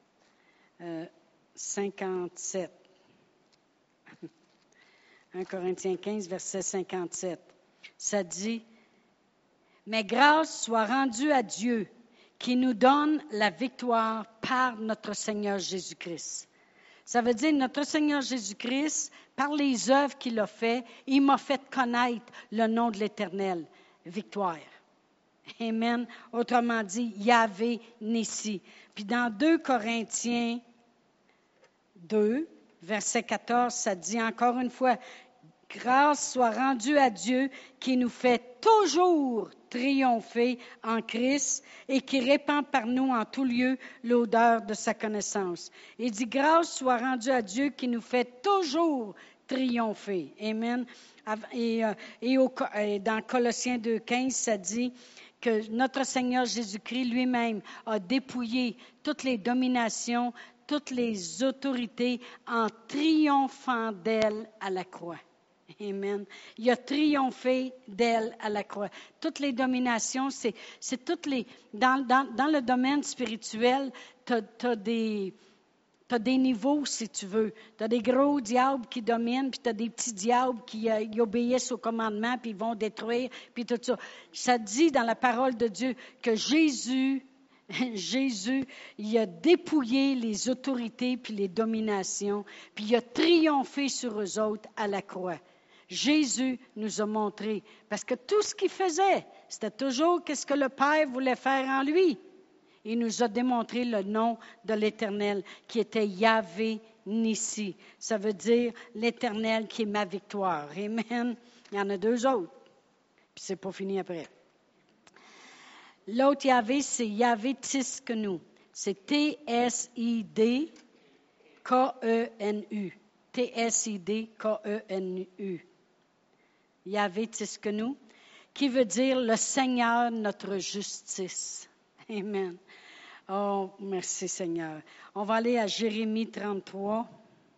57. 1 Corinthiens 15, verset 57. Ça dit, « Mais grâce soit rendue à Dieu qui nous donne la victoire par notre Seigneur Jésus-Christ. » Ça veut dire, notre Seigneur Jésus-Christ, par les œuvres qu'il a fait, il m'a fait connaître le nom de l'Éternel, victoire. Amen. Autrement dit, Yahvé Nissi. Puis dans 2 Corinthiens 2, verset 14, ça dit encore une fois, « Grâce soit rendue à Dieu qui nous fait toujours triompher en Christ et qui répand par nous en tout lieu l'odeur de sa connaissance. » Il dit, « Grâce soit rendue à Dieu qui nous fait toujours triompher. Amen. Et dans Colossiens 2,15, ça dit que notre Seigneur Jésus-Christ lui-même a dépouillé toutes les dominations, toutes les autorités en triomphant d'elles à la croix. Amen. Il a triomphé d'elle à la croix. Toutes les dominations, c'est toutes les... Dans le domaine spirituel, tu as des niveaux, si tu veux. Tu as des gros diables qui dominent, puis tu as des petits diables qui obéissent au commandement, puis ils vont détruire, puis tout ça. Ça dit dans la parole de Dieu que Jésus, il a dépouillé les autorités puis les dominations, puis il a triomphé sur eux autres à la croix. Jésus nous a montré, parce que tout ce qu'il faisait, c'était toujours qu'est-ce que le Père voulait faire en lui. Il nous a démontré le nom de l'Éternel, qui était Yahvé Nissi. Ça veut dire l'Éternel qui est ma victoire. Amen. Il y en a deux autres, puis c'est pas fini après. L'autre Yahvé, c'est Yahvé Tsidkenu. C'est T-S-I-D-K-E-N-U. T-S-I-D-K-E-N-U. Yahvé Tsidkenu, qui veut dire le Seigneur, notre justice. Amen. Oh, merci Seigneur. On va aller à Jérémie 33.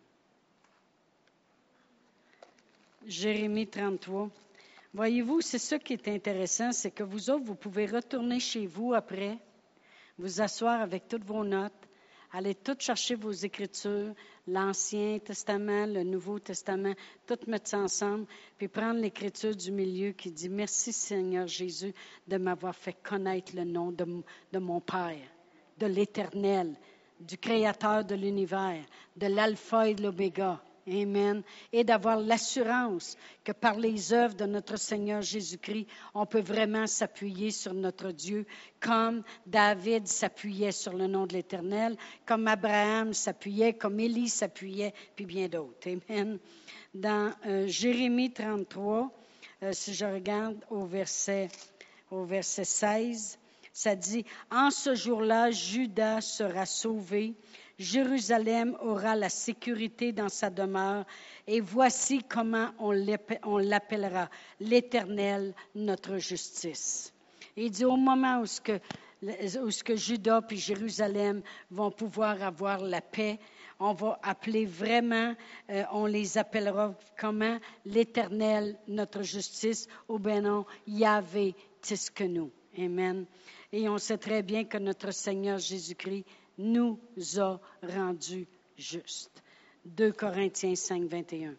Jérémie 33. Voyez-vous, c'est ça qui est intéressant, c'est que vous autres, vous pouvez retourner chez vous après, vous asseoir avec toutes vos notes, aller toutes chercher vos Écritures, l'Ancien Testament, le Nouveau Testament, toutes mettre ça ensemble, puis prendre l'Écriture du milieu qui dit « Merci Seigneur Jésus de m'avoir fait connaître le nom de mon Père, de l'Éternel, du Créateur de l'univers, de l'Alpha et de l'Oméga. » Amen. Et d'avoir l'assurance que par les œuvres de notre Seigneur Jésus-Christ, on peut vraiment s'appuyer sur notre Dieu, comme David s'appuyait sur le nom de l'Éternel, comme Abraham s'appuyait, comme Élie s'appuyait, puis bien d'autres. Amen. Dans Jérémie 33, si je regarde au verset 16, ça dit « En ce jour-là, Juda sera sauvé. Jérusalem aura la sécurité dans sa demeure, et voici comment on l'appellera, l'Éternel, notre justice. » Il dit au moment où Juda puis Jérusalem vont pouvoir avoir la paix, on va appeler vraiment, on les appellera comment? L'Éternel, notre justice, ou bien non, Yahvé Tsidkenu. Amen. Et on sait très bien que notre Seigneur Jésus-Christ nous a rendus justes. 2 Corinthiens 5, 21.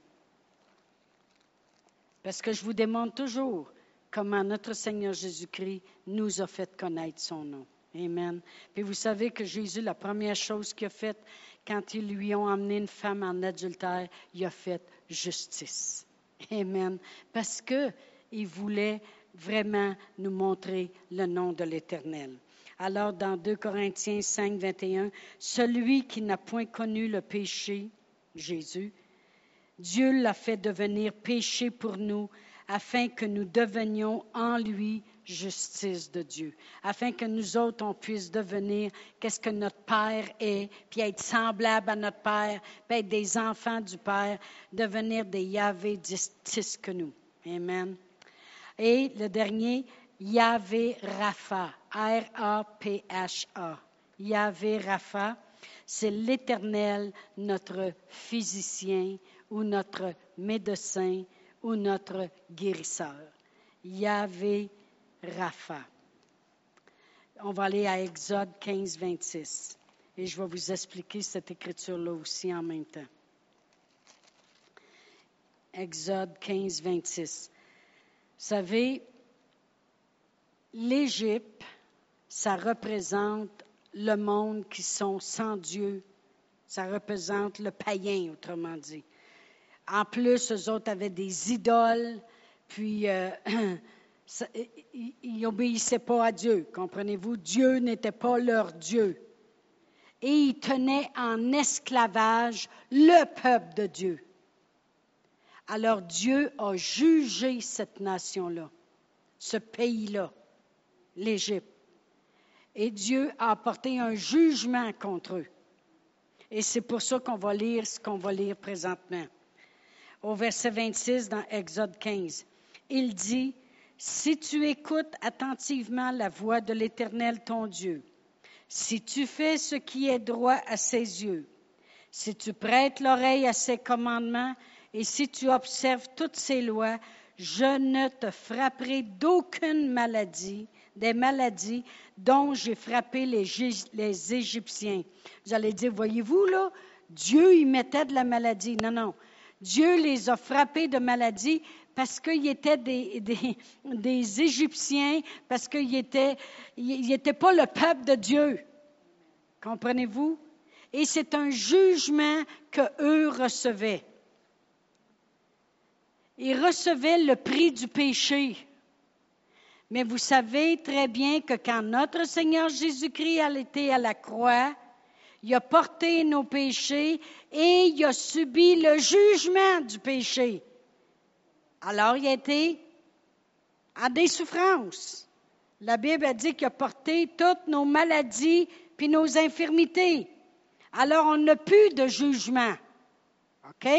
Parce que je vous démontre toujours comment notre Seigneur Jésus-Christ nous a fait connaître son nom. Amen. Puis vous savez que Jésus, la première chose qu'il a faite, quand ils lui ont emmené une femme en adultère, il a fait justice. Amen. Parce qu'il voulait vraiment nous montrer le nom de l'Éternel. Alors, dans 2 Corinthiens 5, 21, celui qui n'a point connu le péché, Jésus, Dieu l'a fait devenir péché pour nous, afin que nous devenions en lui justice de Dieu. Afin que nous autres, on puisse devenir qu'est-ce que notre Père est, puis être semblable à notre Père, puis être des enfants du Père, devenir des Yahvé Tsidkenu. Amen. Et le dernier, Yahvé Rapha, R-A-P-H-A. Yahvé Rapha, c'est l'Éternel, notre physicien ou notre médecin ou notre guérisseur. Yahvé Rapha. On va aller à Exode 15, 26. Et je vais vous expliquer cette écriture-là aussi en même temps. Exode 15, 26. Vous savez, l'Égypte, ça représente le monde qui sont sans Dieu. Ça représente le païen, autrement dit. En plus, eux autres avaient des idoles, puis ils n'obéissaient pas à Dieu, comprenez-vous? Dieu n'était pas leur Dieu. Et ils tenaient en esclavage le peuple de Dieu. Alors Dieu a jugé cette nation-là, ce pays-là, l'Égypte. Et Dieu a apporté un jugement contre eux. Et c'est pour ça qu'on va lire ce qu'on va lire présentement. au verset 26 dans Exode 15. Il dit, « Si tu écoutes attentivement la voix de l'Éternel ton Dieu, si tu fais ce qui est droit à ses yeux, si tu prêtes l'oreille à ses commandements et si tu observes toutes ses lois, je ne te frapperai d'aucune maladie, des maladies dont j'ai frappé les Égyptiens. » Vous allez dire, voyez-vous là, Dieu y mettait de la maladie. Non, non. Dieu les a frappés de maladie parce qu'ils étaient des Égyptiens, parce qu'ils n'étaient pas le peuple de Dieu. Comprenez-vous? Et c'est un jugement qu'eux recevaient. Ils recevaient le prix du péché. Mais vous savez très bien que quand notre Seigneur Jésus-Christ a été à la croix, il a porté nos péchés et il a subi le jugement du péché. Alors, il a été à des souffrances. La Bible a dit qu'il a porté toutes nos maladies puis nos infirmités. Alors, on n'a plus de jugement. OK?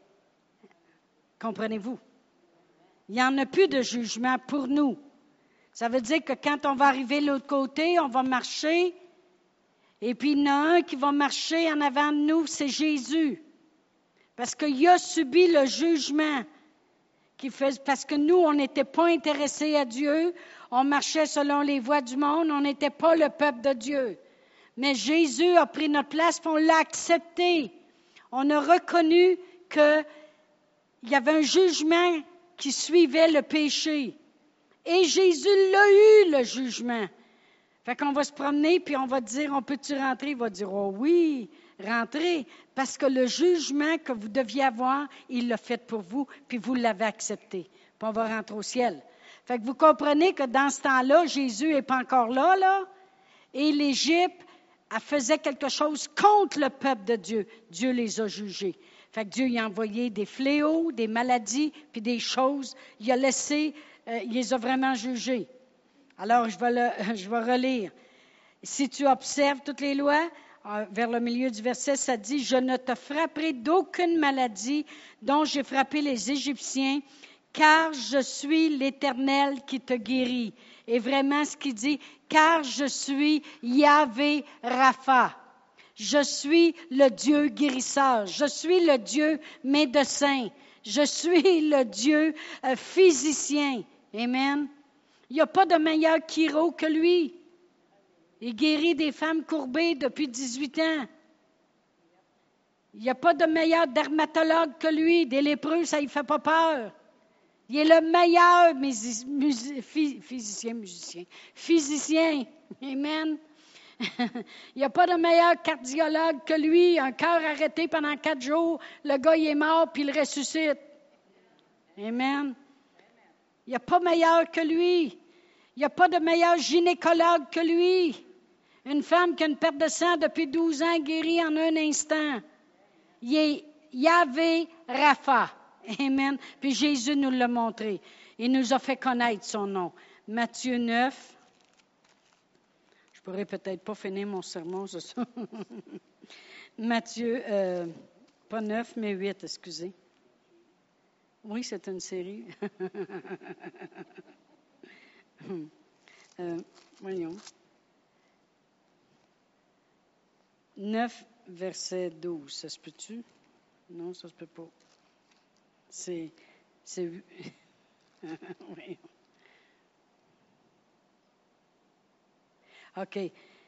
Comprenez-vous? Il n'y en a plus de jugement pour nous. Ça veut dire que quand on va arriver de l'autre côté, on va marcher, et puis il y en a un qui va marcher en avant de nous, c'est Jésus. Parce qu'il a subi le jugement. Parce que nous, on n'était pas intéressés à Dieu, on marchait selon les voies du monde, on n'était pas le peuple de Dieu. Mais Jésus a pris notre place, puis on l'a accepté. On a reconnu qu'il y avait un jugement qui suivait le péché. Et Jésus l'a eu, le jugement. Fait qu'on va se promener, puis on va dire, on peut-tu rentrer? Il va dire, oh oui, rentrez. Parce que le jugement que vous deviez avoir, il l'a fait pour vous, puis vous l'avez accepté. Puis on va rentrer au ciel. Fait que vous comprenez que dans ce temps-là, Jésus n'est pas encore là, et l'Égypte, elle faisait quelque chose contre le peuple de Dieu. Dieu les a jugés. Fait que Dieu il a envoyé des fléaux, des maladies, puis des choses. Il a laissé, il les a vraiment jugés. Alors, je vais relire. Si tu observes toutes les lois, vers le milieu du verset, ça dit, « Je ne te frapperai d'aucune maladie dont j'ai frappé les Égyptiens, car je suis l'Éternel qui te guérit. » Et vraiment, ce qu'il dit, « Car je suis Yahvé Rapha. » Je suis le Dieu guérisseur. Je suis le Dieu médecin. Je suis le Dieu physicien. Amen. Il n'y a pas de meilleur chiro que lui. Il guérit des femmes courbées depuis 18 ans. Il n'y a pas de meilleur dermatologue que lui. Des lépreux, ça ne lui fait pas peur. Il est le meilleur physicien. Amen. Il n'y a pas de meilleur cardiologue que lui. Un cœur arrêté pendant 4 jours, le gars il est mort puis il ressuscite. Amen. Il n'y a pas meilleur que lui. Il n'y a pas de meilleur gynécologue que lui. Une femme qui a une perte de sang depuis 12 ans guérie en un instant. Il est Yahvé Rapha. Amen. Puis Jésus nous l'a montré. Il nous a fait connaître son nom. Matthieu 9. Je pourrais peut-être pas finir mon sermon, c'est ça. Matthieu, pas 9, mais 8, excusez. Oui, c'est une série. Voyons. 9, verset 12. Ça se peut-tu? Non, ça se peut pas. C'est voyons. OK.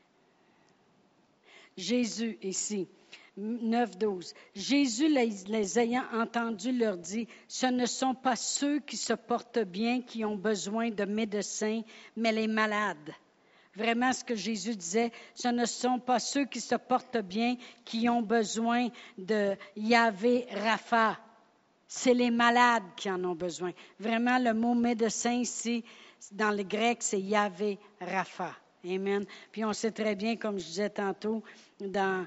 Jésus, ici. 9, 12. Jésus, les ayant entendus, leur dit, « Ce ne sont pas ceux qui se portent bien qui ont besoin de médecins, mais les malades. » Vraiment, ce que Jésus disait, ce ne sont pas ceux qui se portent bien qui ont besoin de Yahvé Rapha. C'est les malades qui en ont besoin. Vraiment, le mot médecin ici, dans le grec, c'est Yahvé Rapha. Amen. Puis on sait très bien, comme je disais tantôt, dans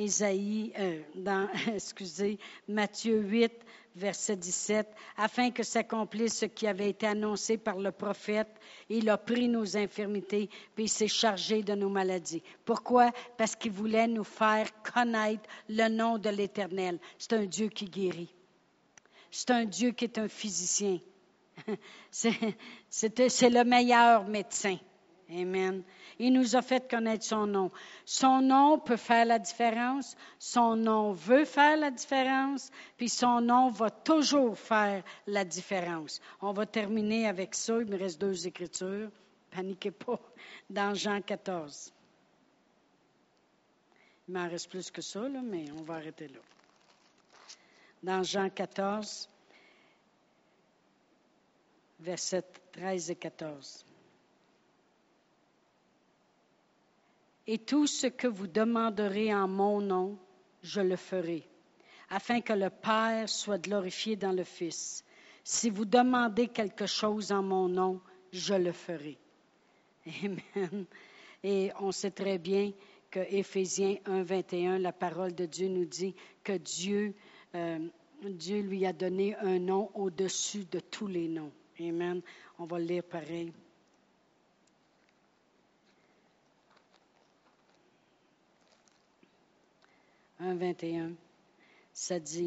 Matthieu 8, verset 17, afin que s'accomplisse ce qui avait été annoncé par le prophète, il a pris nos infirmités, puis il s'est chargé de nos maladies. Pourquoi? Parce qu'il voulait nous faire connaître le nom de l'Éternel. C'est un Dieu qui guérit. C'est un Dieu qui est un physicien. C'est le meilleur médecin. Amen. Il nous a fait connaître son nom. Son nom peut faire la différence. Son nom veut faire la différence. Puis son nom va toujours faire la différence. On va terminer avec ça. Il me reste 2 écritures. Paniquez pas. Dans Jean 14. Il m'en reste plus que ça, là, mais on va arrêter là. Dans Jean 14, versets 13 et 14. Et tout ce que vous demanderez en mon nom, je le ferai, afin que le Père soit glorifié dans le Fils. Si vous demandez quelque chose en mon nom, je le ferai. Amen. Et on sait très bien que Éphésiens 1, 21, la parole de Dieu nous dit que Dieu lui a donné un nom au-dessus de tous les noms. Amen. On va le lire pareil. « 1, 21, ça dit,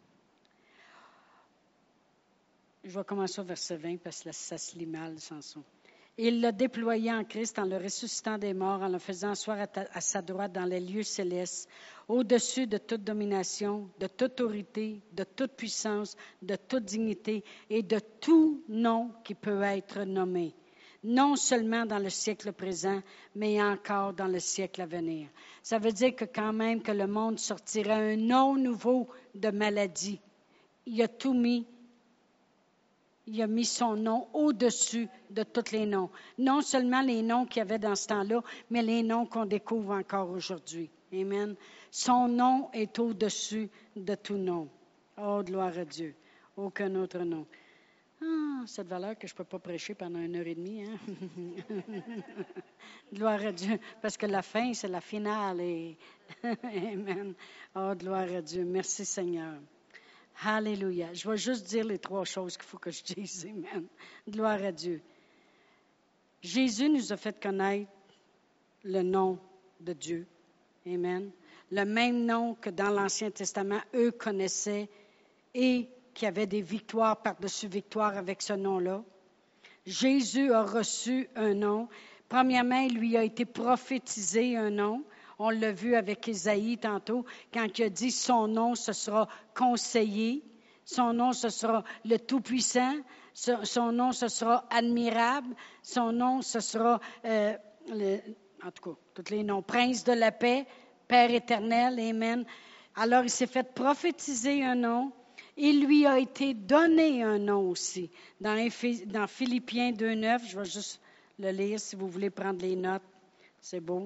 je vais commencer au verset 20 parce que ça se lit mal sans ça. Il l'a déployé en Christ en le ressuscitant des morts, en le faisant asseoir à sa droite dans les lieux célestes, au-dessus de toute domination, de toute autorité, de toute puissance, de toute dignité et de tout nom qui peut être nommé. Non seulement dans le siècle présent, mais encore dans le siècle à venir. Ça veut dire que quand même que le monde sortira un nom nouveau de maladie. Il a tout mis. Il a mis son nom au-dessus de tous les noms. Non seulement les noms qu'il y avait dans ce temps-là, mais les noms qu'on découvre encore aujourd'hui. Amen. Son nom est au-dessus de tout nom. Oh, gloire à Dieu. Aucun autre nom. Ah, cette valeur que je ne peux pas prêcher pendant 1h30. Hein? Gloire à Dieu. Parce que la fin, c'est la finale. Et... Amen. Oh, gloire à Dieu. Merci Seigneur. Alléluia. Je vais juste dire les 3 choses qu'il faut que je dise. Amen. Gloire à Dieu. Jésus nous a fait connaître le nom de Dieu. Amen. Le même nom que dans l'Ancien Testament, eux connaissaient et qui avait des victoires par-dessus victoires avec ce nom-là. Jésus a reçu un nom. Premièrement, il lui a été prophétisé un nom. On l'a vu avec Isaïe tantôt, quand il a dit son nom, ce sera conseiller. Son nom, ce sera le Tout-Puissant. Son nom, ce sera admirable. Son nom, ce sera, en tout cas, tous les noms, Prince de la paix, Père éternel, Amen. Alors, il s'est fait prophétiser un nom. Il lui a été donné un nom aussi. Dans Philippiens 2,9, je vais juste le lire si vous voulez prendre les notes. C'est beau.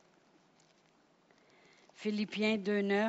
Philippiens 2,9.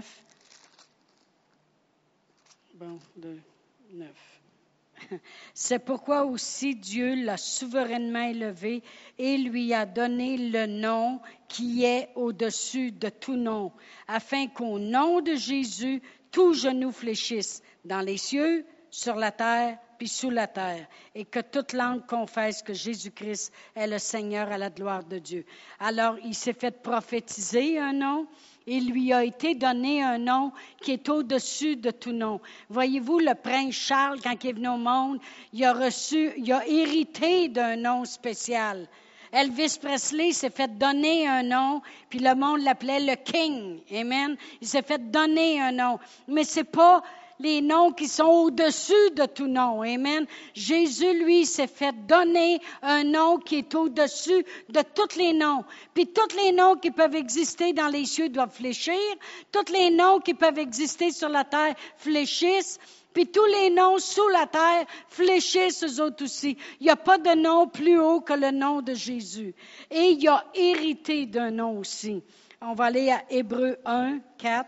Bon, 2,9. C'est pourquoi aussi Dieu l'a souverainement élevé et lui a donné le nom qui est au-dessus de tout nom, afin qu'au nom de Jésus, tout genou fléchisse dans les cieux, sur la terre, puis sous la terre, et que toute langue confesse que Jésus-Christ est le Seigneur à la gloire de Dieu. Alors, il s'est fait prophétiser un nom. Il lui a été donné un nom qui est au-dessus de tout nom. Voyez-vous, le prince Charles, quand il est venu au monde, il a hérité d'un nom spécial. Elvis Presley s'est fait donner un nom, puis le monde l'appelait le King. Amen. Il s'est fait donner un nom. Mais c'est pas les noms qui sont au-dessus de tout nom. Amen. Jésus, lui, s'est fait donner un nom qui est au-dessus de tous les noms. Puis tous les noms qui peuvent exister dans les cieux doivent fléchir. Tous les noms qui peuvent exister sur la terre fléchissent. Puis tous les noms sous la terre fléchissent eux autres aussi. Il n'y a pas de nom plus haut que le nom de Jésus. Et il a hérité d'un nom aussi. On va aller à Hébreux 1, 4.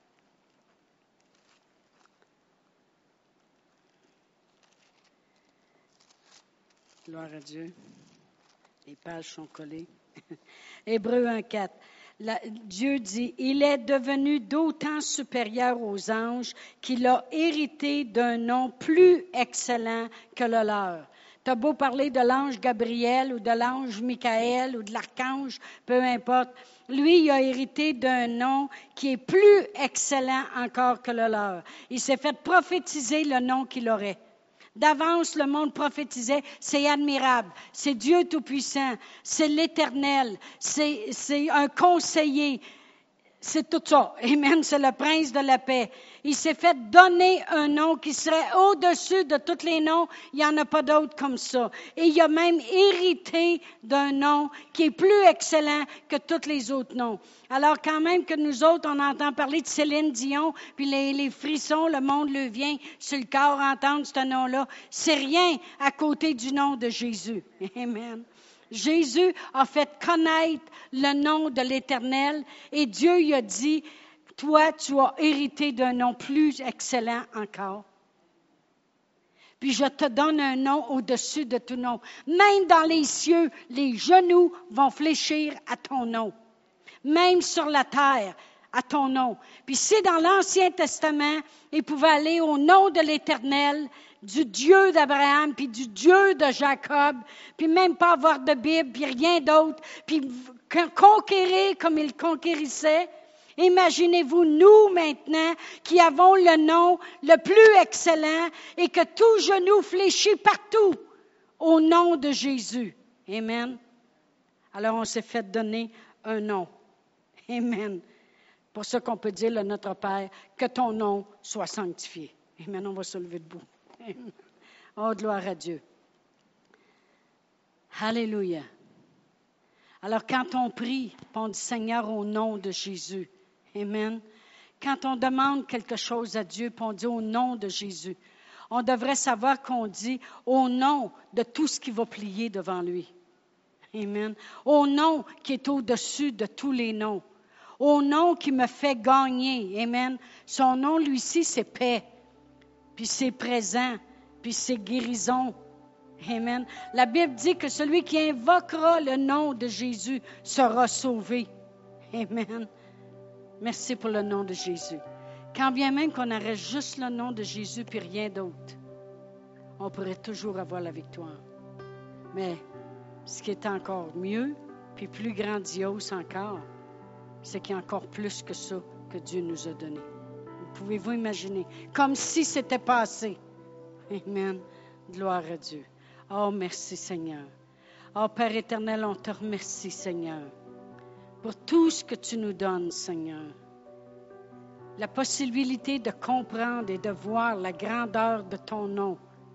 Gloire à Dieu. Les pages sont collées. Hébreux 1, 4. Dieu dit, il est devenu d'autant supérieur aux anges qu'il a hérité d'un nom plus excellent que le leur. Tu as beau parler de l'ange Gabriel ou de l'ange Michaël ou de l'archange, peu importe. Lui, il a hérité d'un nom qui est plus excellent encore que le leur. Il s'est fait prophétiser le nom qu'il aurait. D'avance, le monde prophétisait, c'est admirable, c'est Dieu Tout-Puissant, c'est l'Éternel, c'est un conseiller, c'est tout ça. Amen, c'est le prince de la paix. Il s'est fait donner un nom qui serait au-dessus de tous les noms. Il n'y en a pas d'autre comme ça. Et il a même hérité d'un nom qui est plus excellent que tous les autres noms. Alors quand même que nous autres, on entend parler de Céline Dion, puis les frissons, le monde le vient sur le corps entendre ce nom-là. C'est rien à côté du nom de Jésus. Amen. Jésus a fait connaître le nom de l'Éternel et Dieu lui a dit, toi, tu as hérité d'un nom plus excellent encore. Puis je te donne un nom au-dessus de tout nom. Même dans les cieux, les genoux vont fléchir à ton nom. Même sur la terre, à ton nom. Puis si dans l'Ancien Testament, il pouvait aller au nom de l'Éternel, du Dieu d'Abraham, puis du Dieu de Jacob, puis même pas avoir de Bible, puis rien d'autre, puis conquérir comme il conquérissait. Imaginez-vous, nous maintenant, qui avons le nom le plus excellent et que tout genou fléchit partout au nom de Jésus. Amen. Alors on s'est fait donner un nom. Amen. Pour ça qu'on peut dire, notre Père, que ton nom soit sanctifié. Amen. On va se lever debout. Amen. Oh, gloire à Dieu. Alléluia. Alors, quand on prie, on dit Seigneur au nom de Jésus. Amen. Quand on demande quelque chose à Dieu, on dit au nom de Jésus. On devrait savoir qu'on dit au nom de tout ce qui va plier devant lui. Amen. Au nom qui est au-dessus de tous les noms. Au nom qui me fait gagner. Amen. Son nom, lui-ci, c'est paix. Puis c'est présent. Puis c'est guérison. Amen. La Bible dit que celui qui invoquera le nom de Jésus sera sauvé. Amen. Merci pour le nom de Jésus. Quand bien même qu'on aurait juste le nom de Jésus puis rien d'autre, on pourrait toujours avoir la victoire. Mais ce qui est encore mieux, puis plus grandiose encore, c'est qu'il y a encore plus que ça que Dieu nous a donné. Pouvez-vous imaginer? Comme si c'était passé. Amen. Gloire à Dieu. Oh, merci Seigneur. Oh, Père éternel, on te remercie, Seigneur, pour tout ce que tu nous donnes, Seigneur. La possibilité de comprendre et de voir la grandeur de ton nom.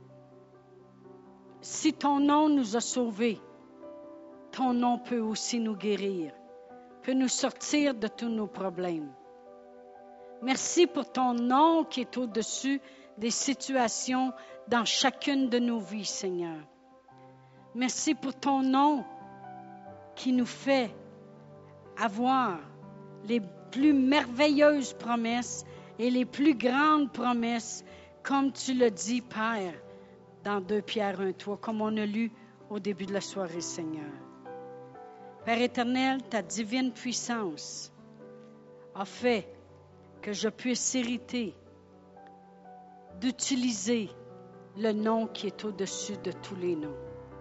Si ton nom nous a sauvés, ton nom peut aussi nous guérir, peut nous sortir de tous nos problèmes. Merci pour ton nom qui est au-dessus des situations dans chacune de nos vies, Seigneur. Merci pour ton nom qui nous fait avoir les plus merveilleuses promesses et les plus grandes promesses, comme tu le dis, Père, dans 2 Pierre 1:3, comme on a lu au début de la soirée, Seigneur. Père éternel, ta divine puissance a fait que je puisse hériter d'utiliser le nom qui est au-dessus de tous les noms.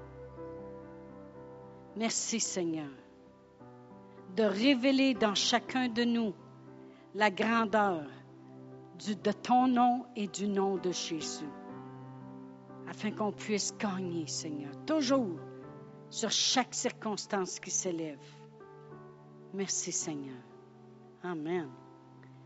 Merci, Seigneur, de révéler dans chacun de nous la grandeur de ton nom et du nom de Jésus, afin qu'on puisse gagner, Seigneur, toujours sur chaque circonstance qui s'élève. Merci, Seigneur. Amen.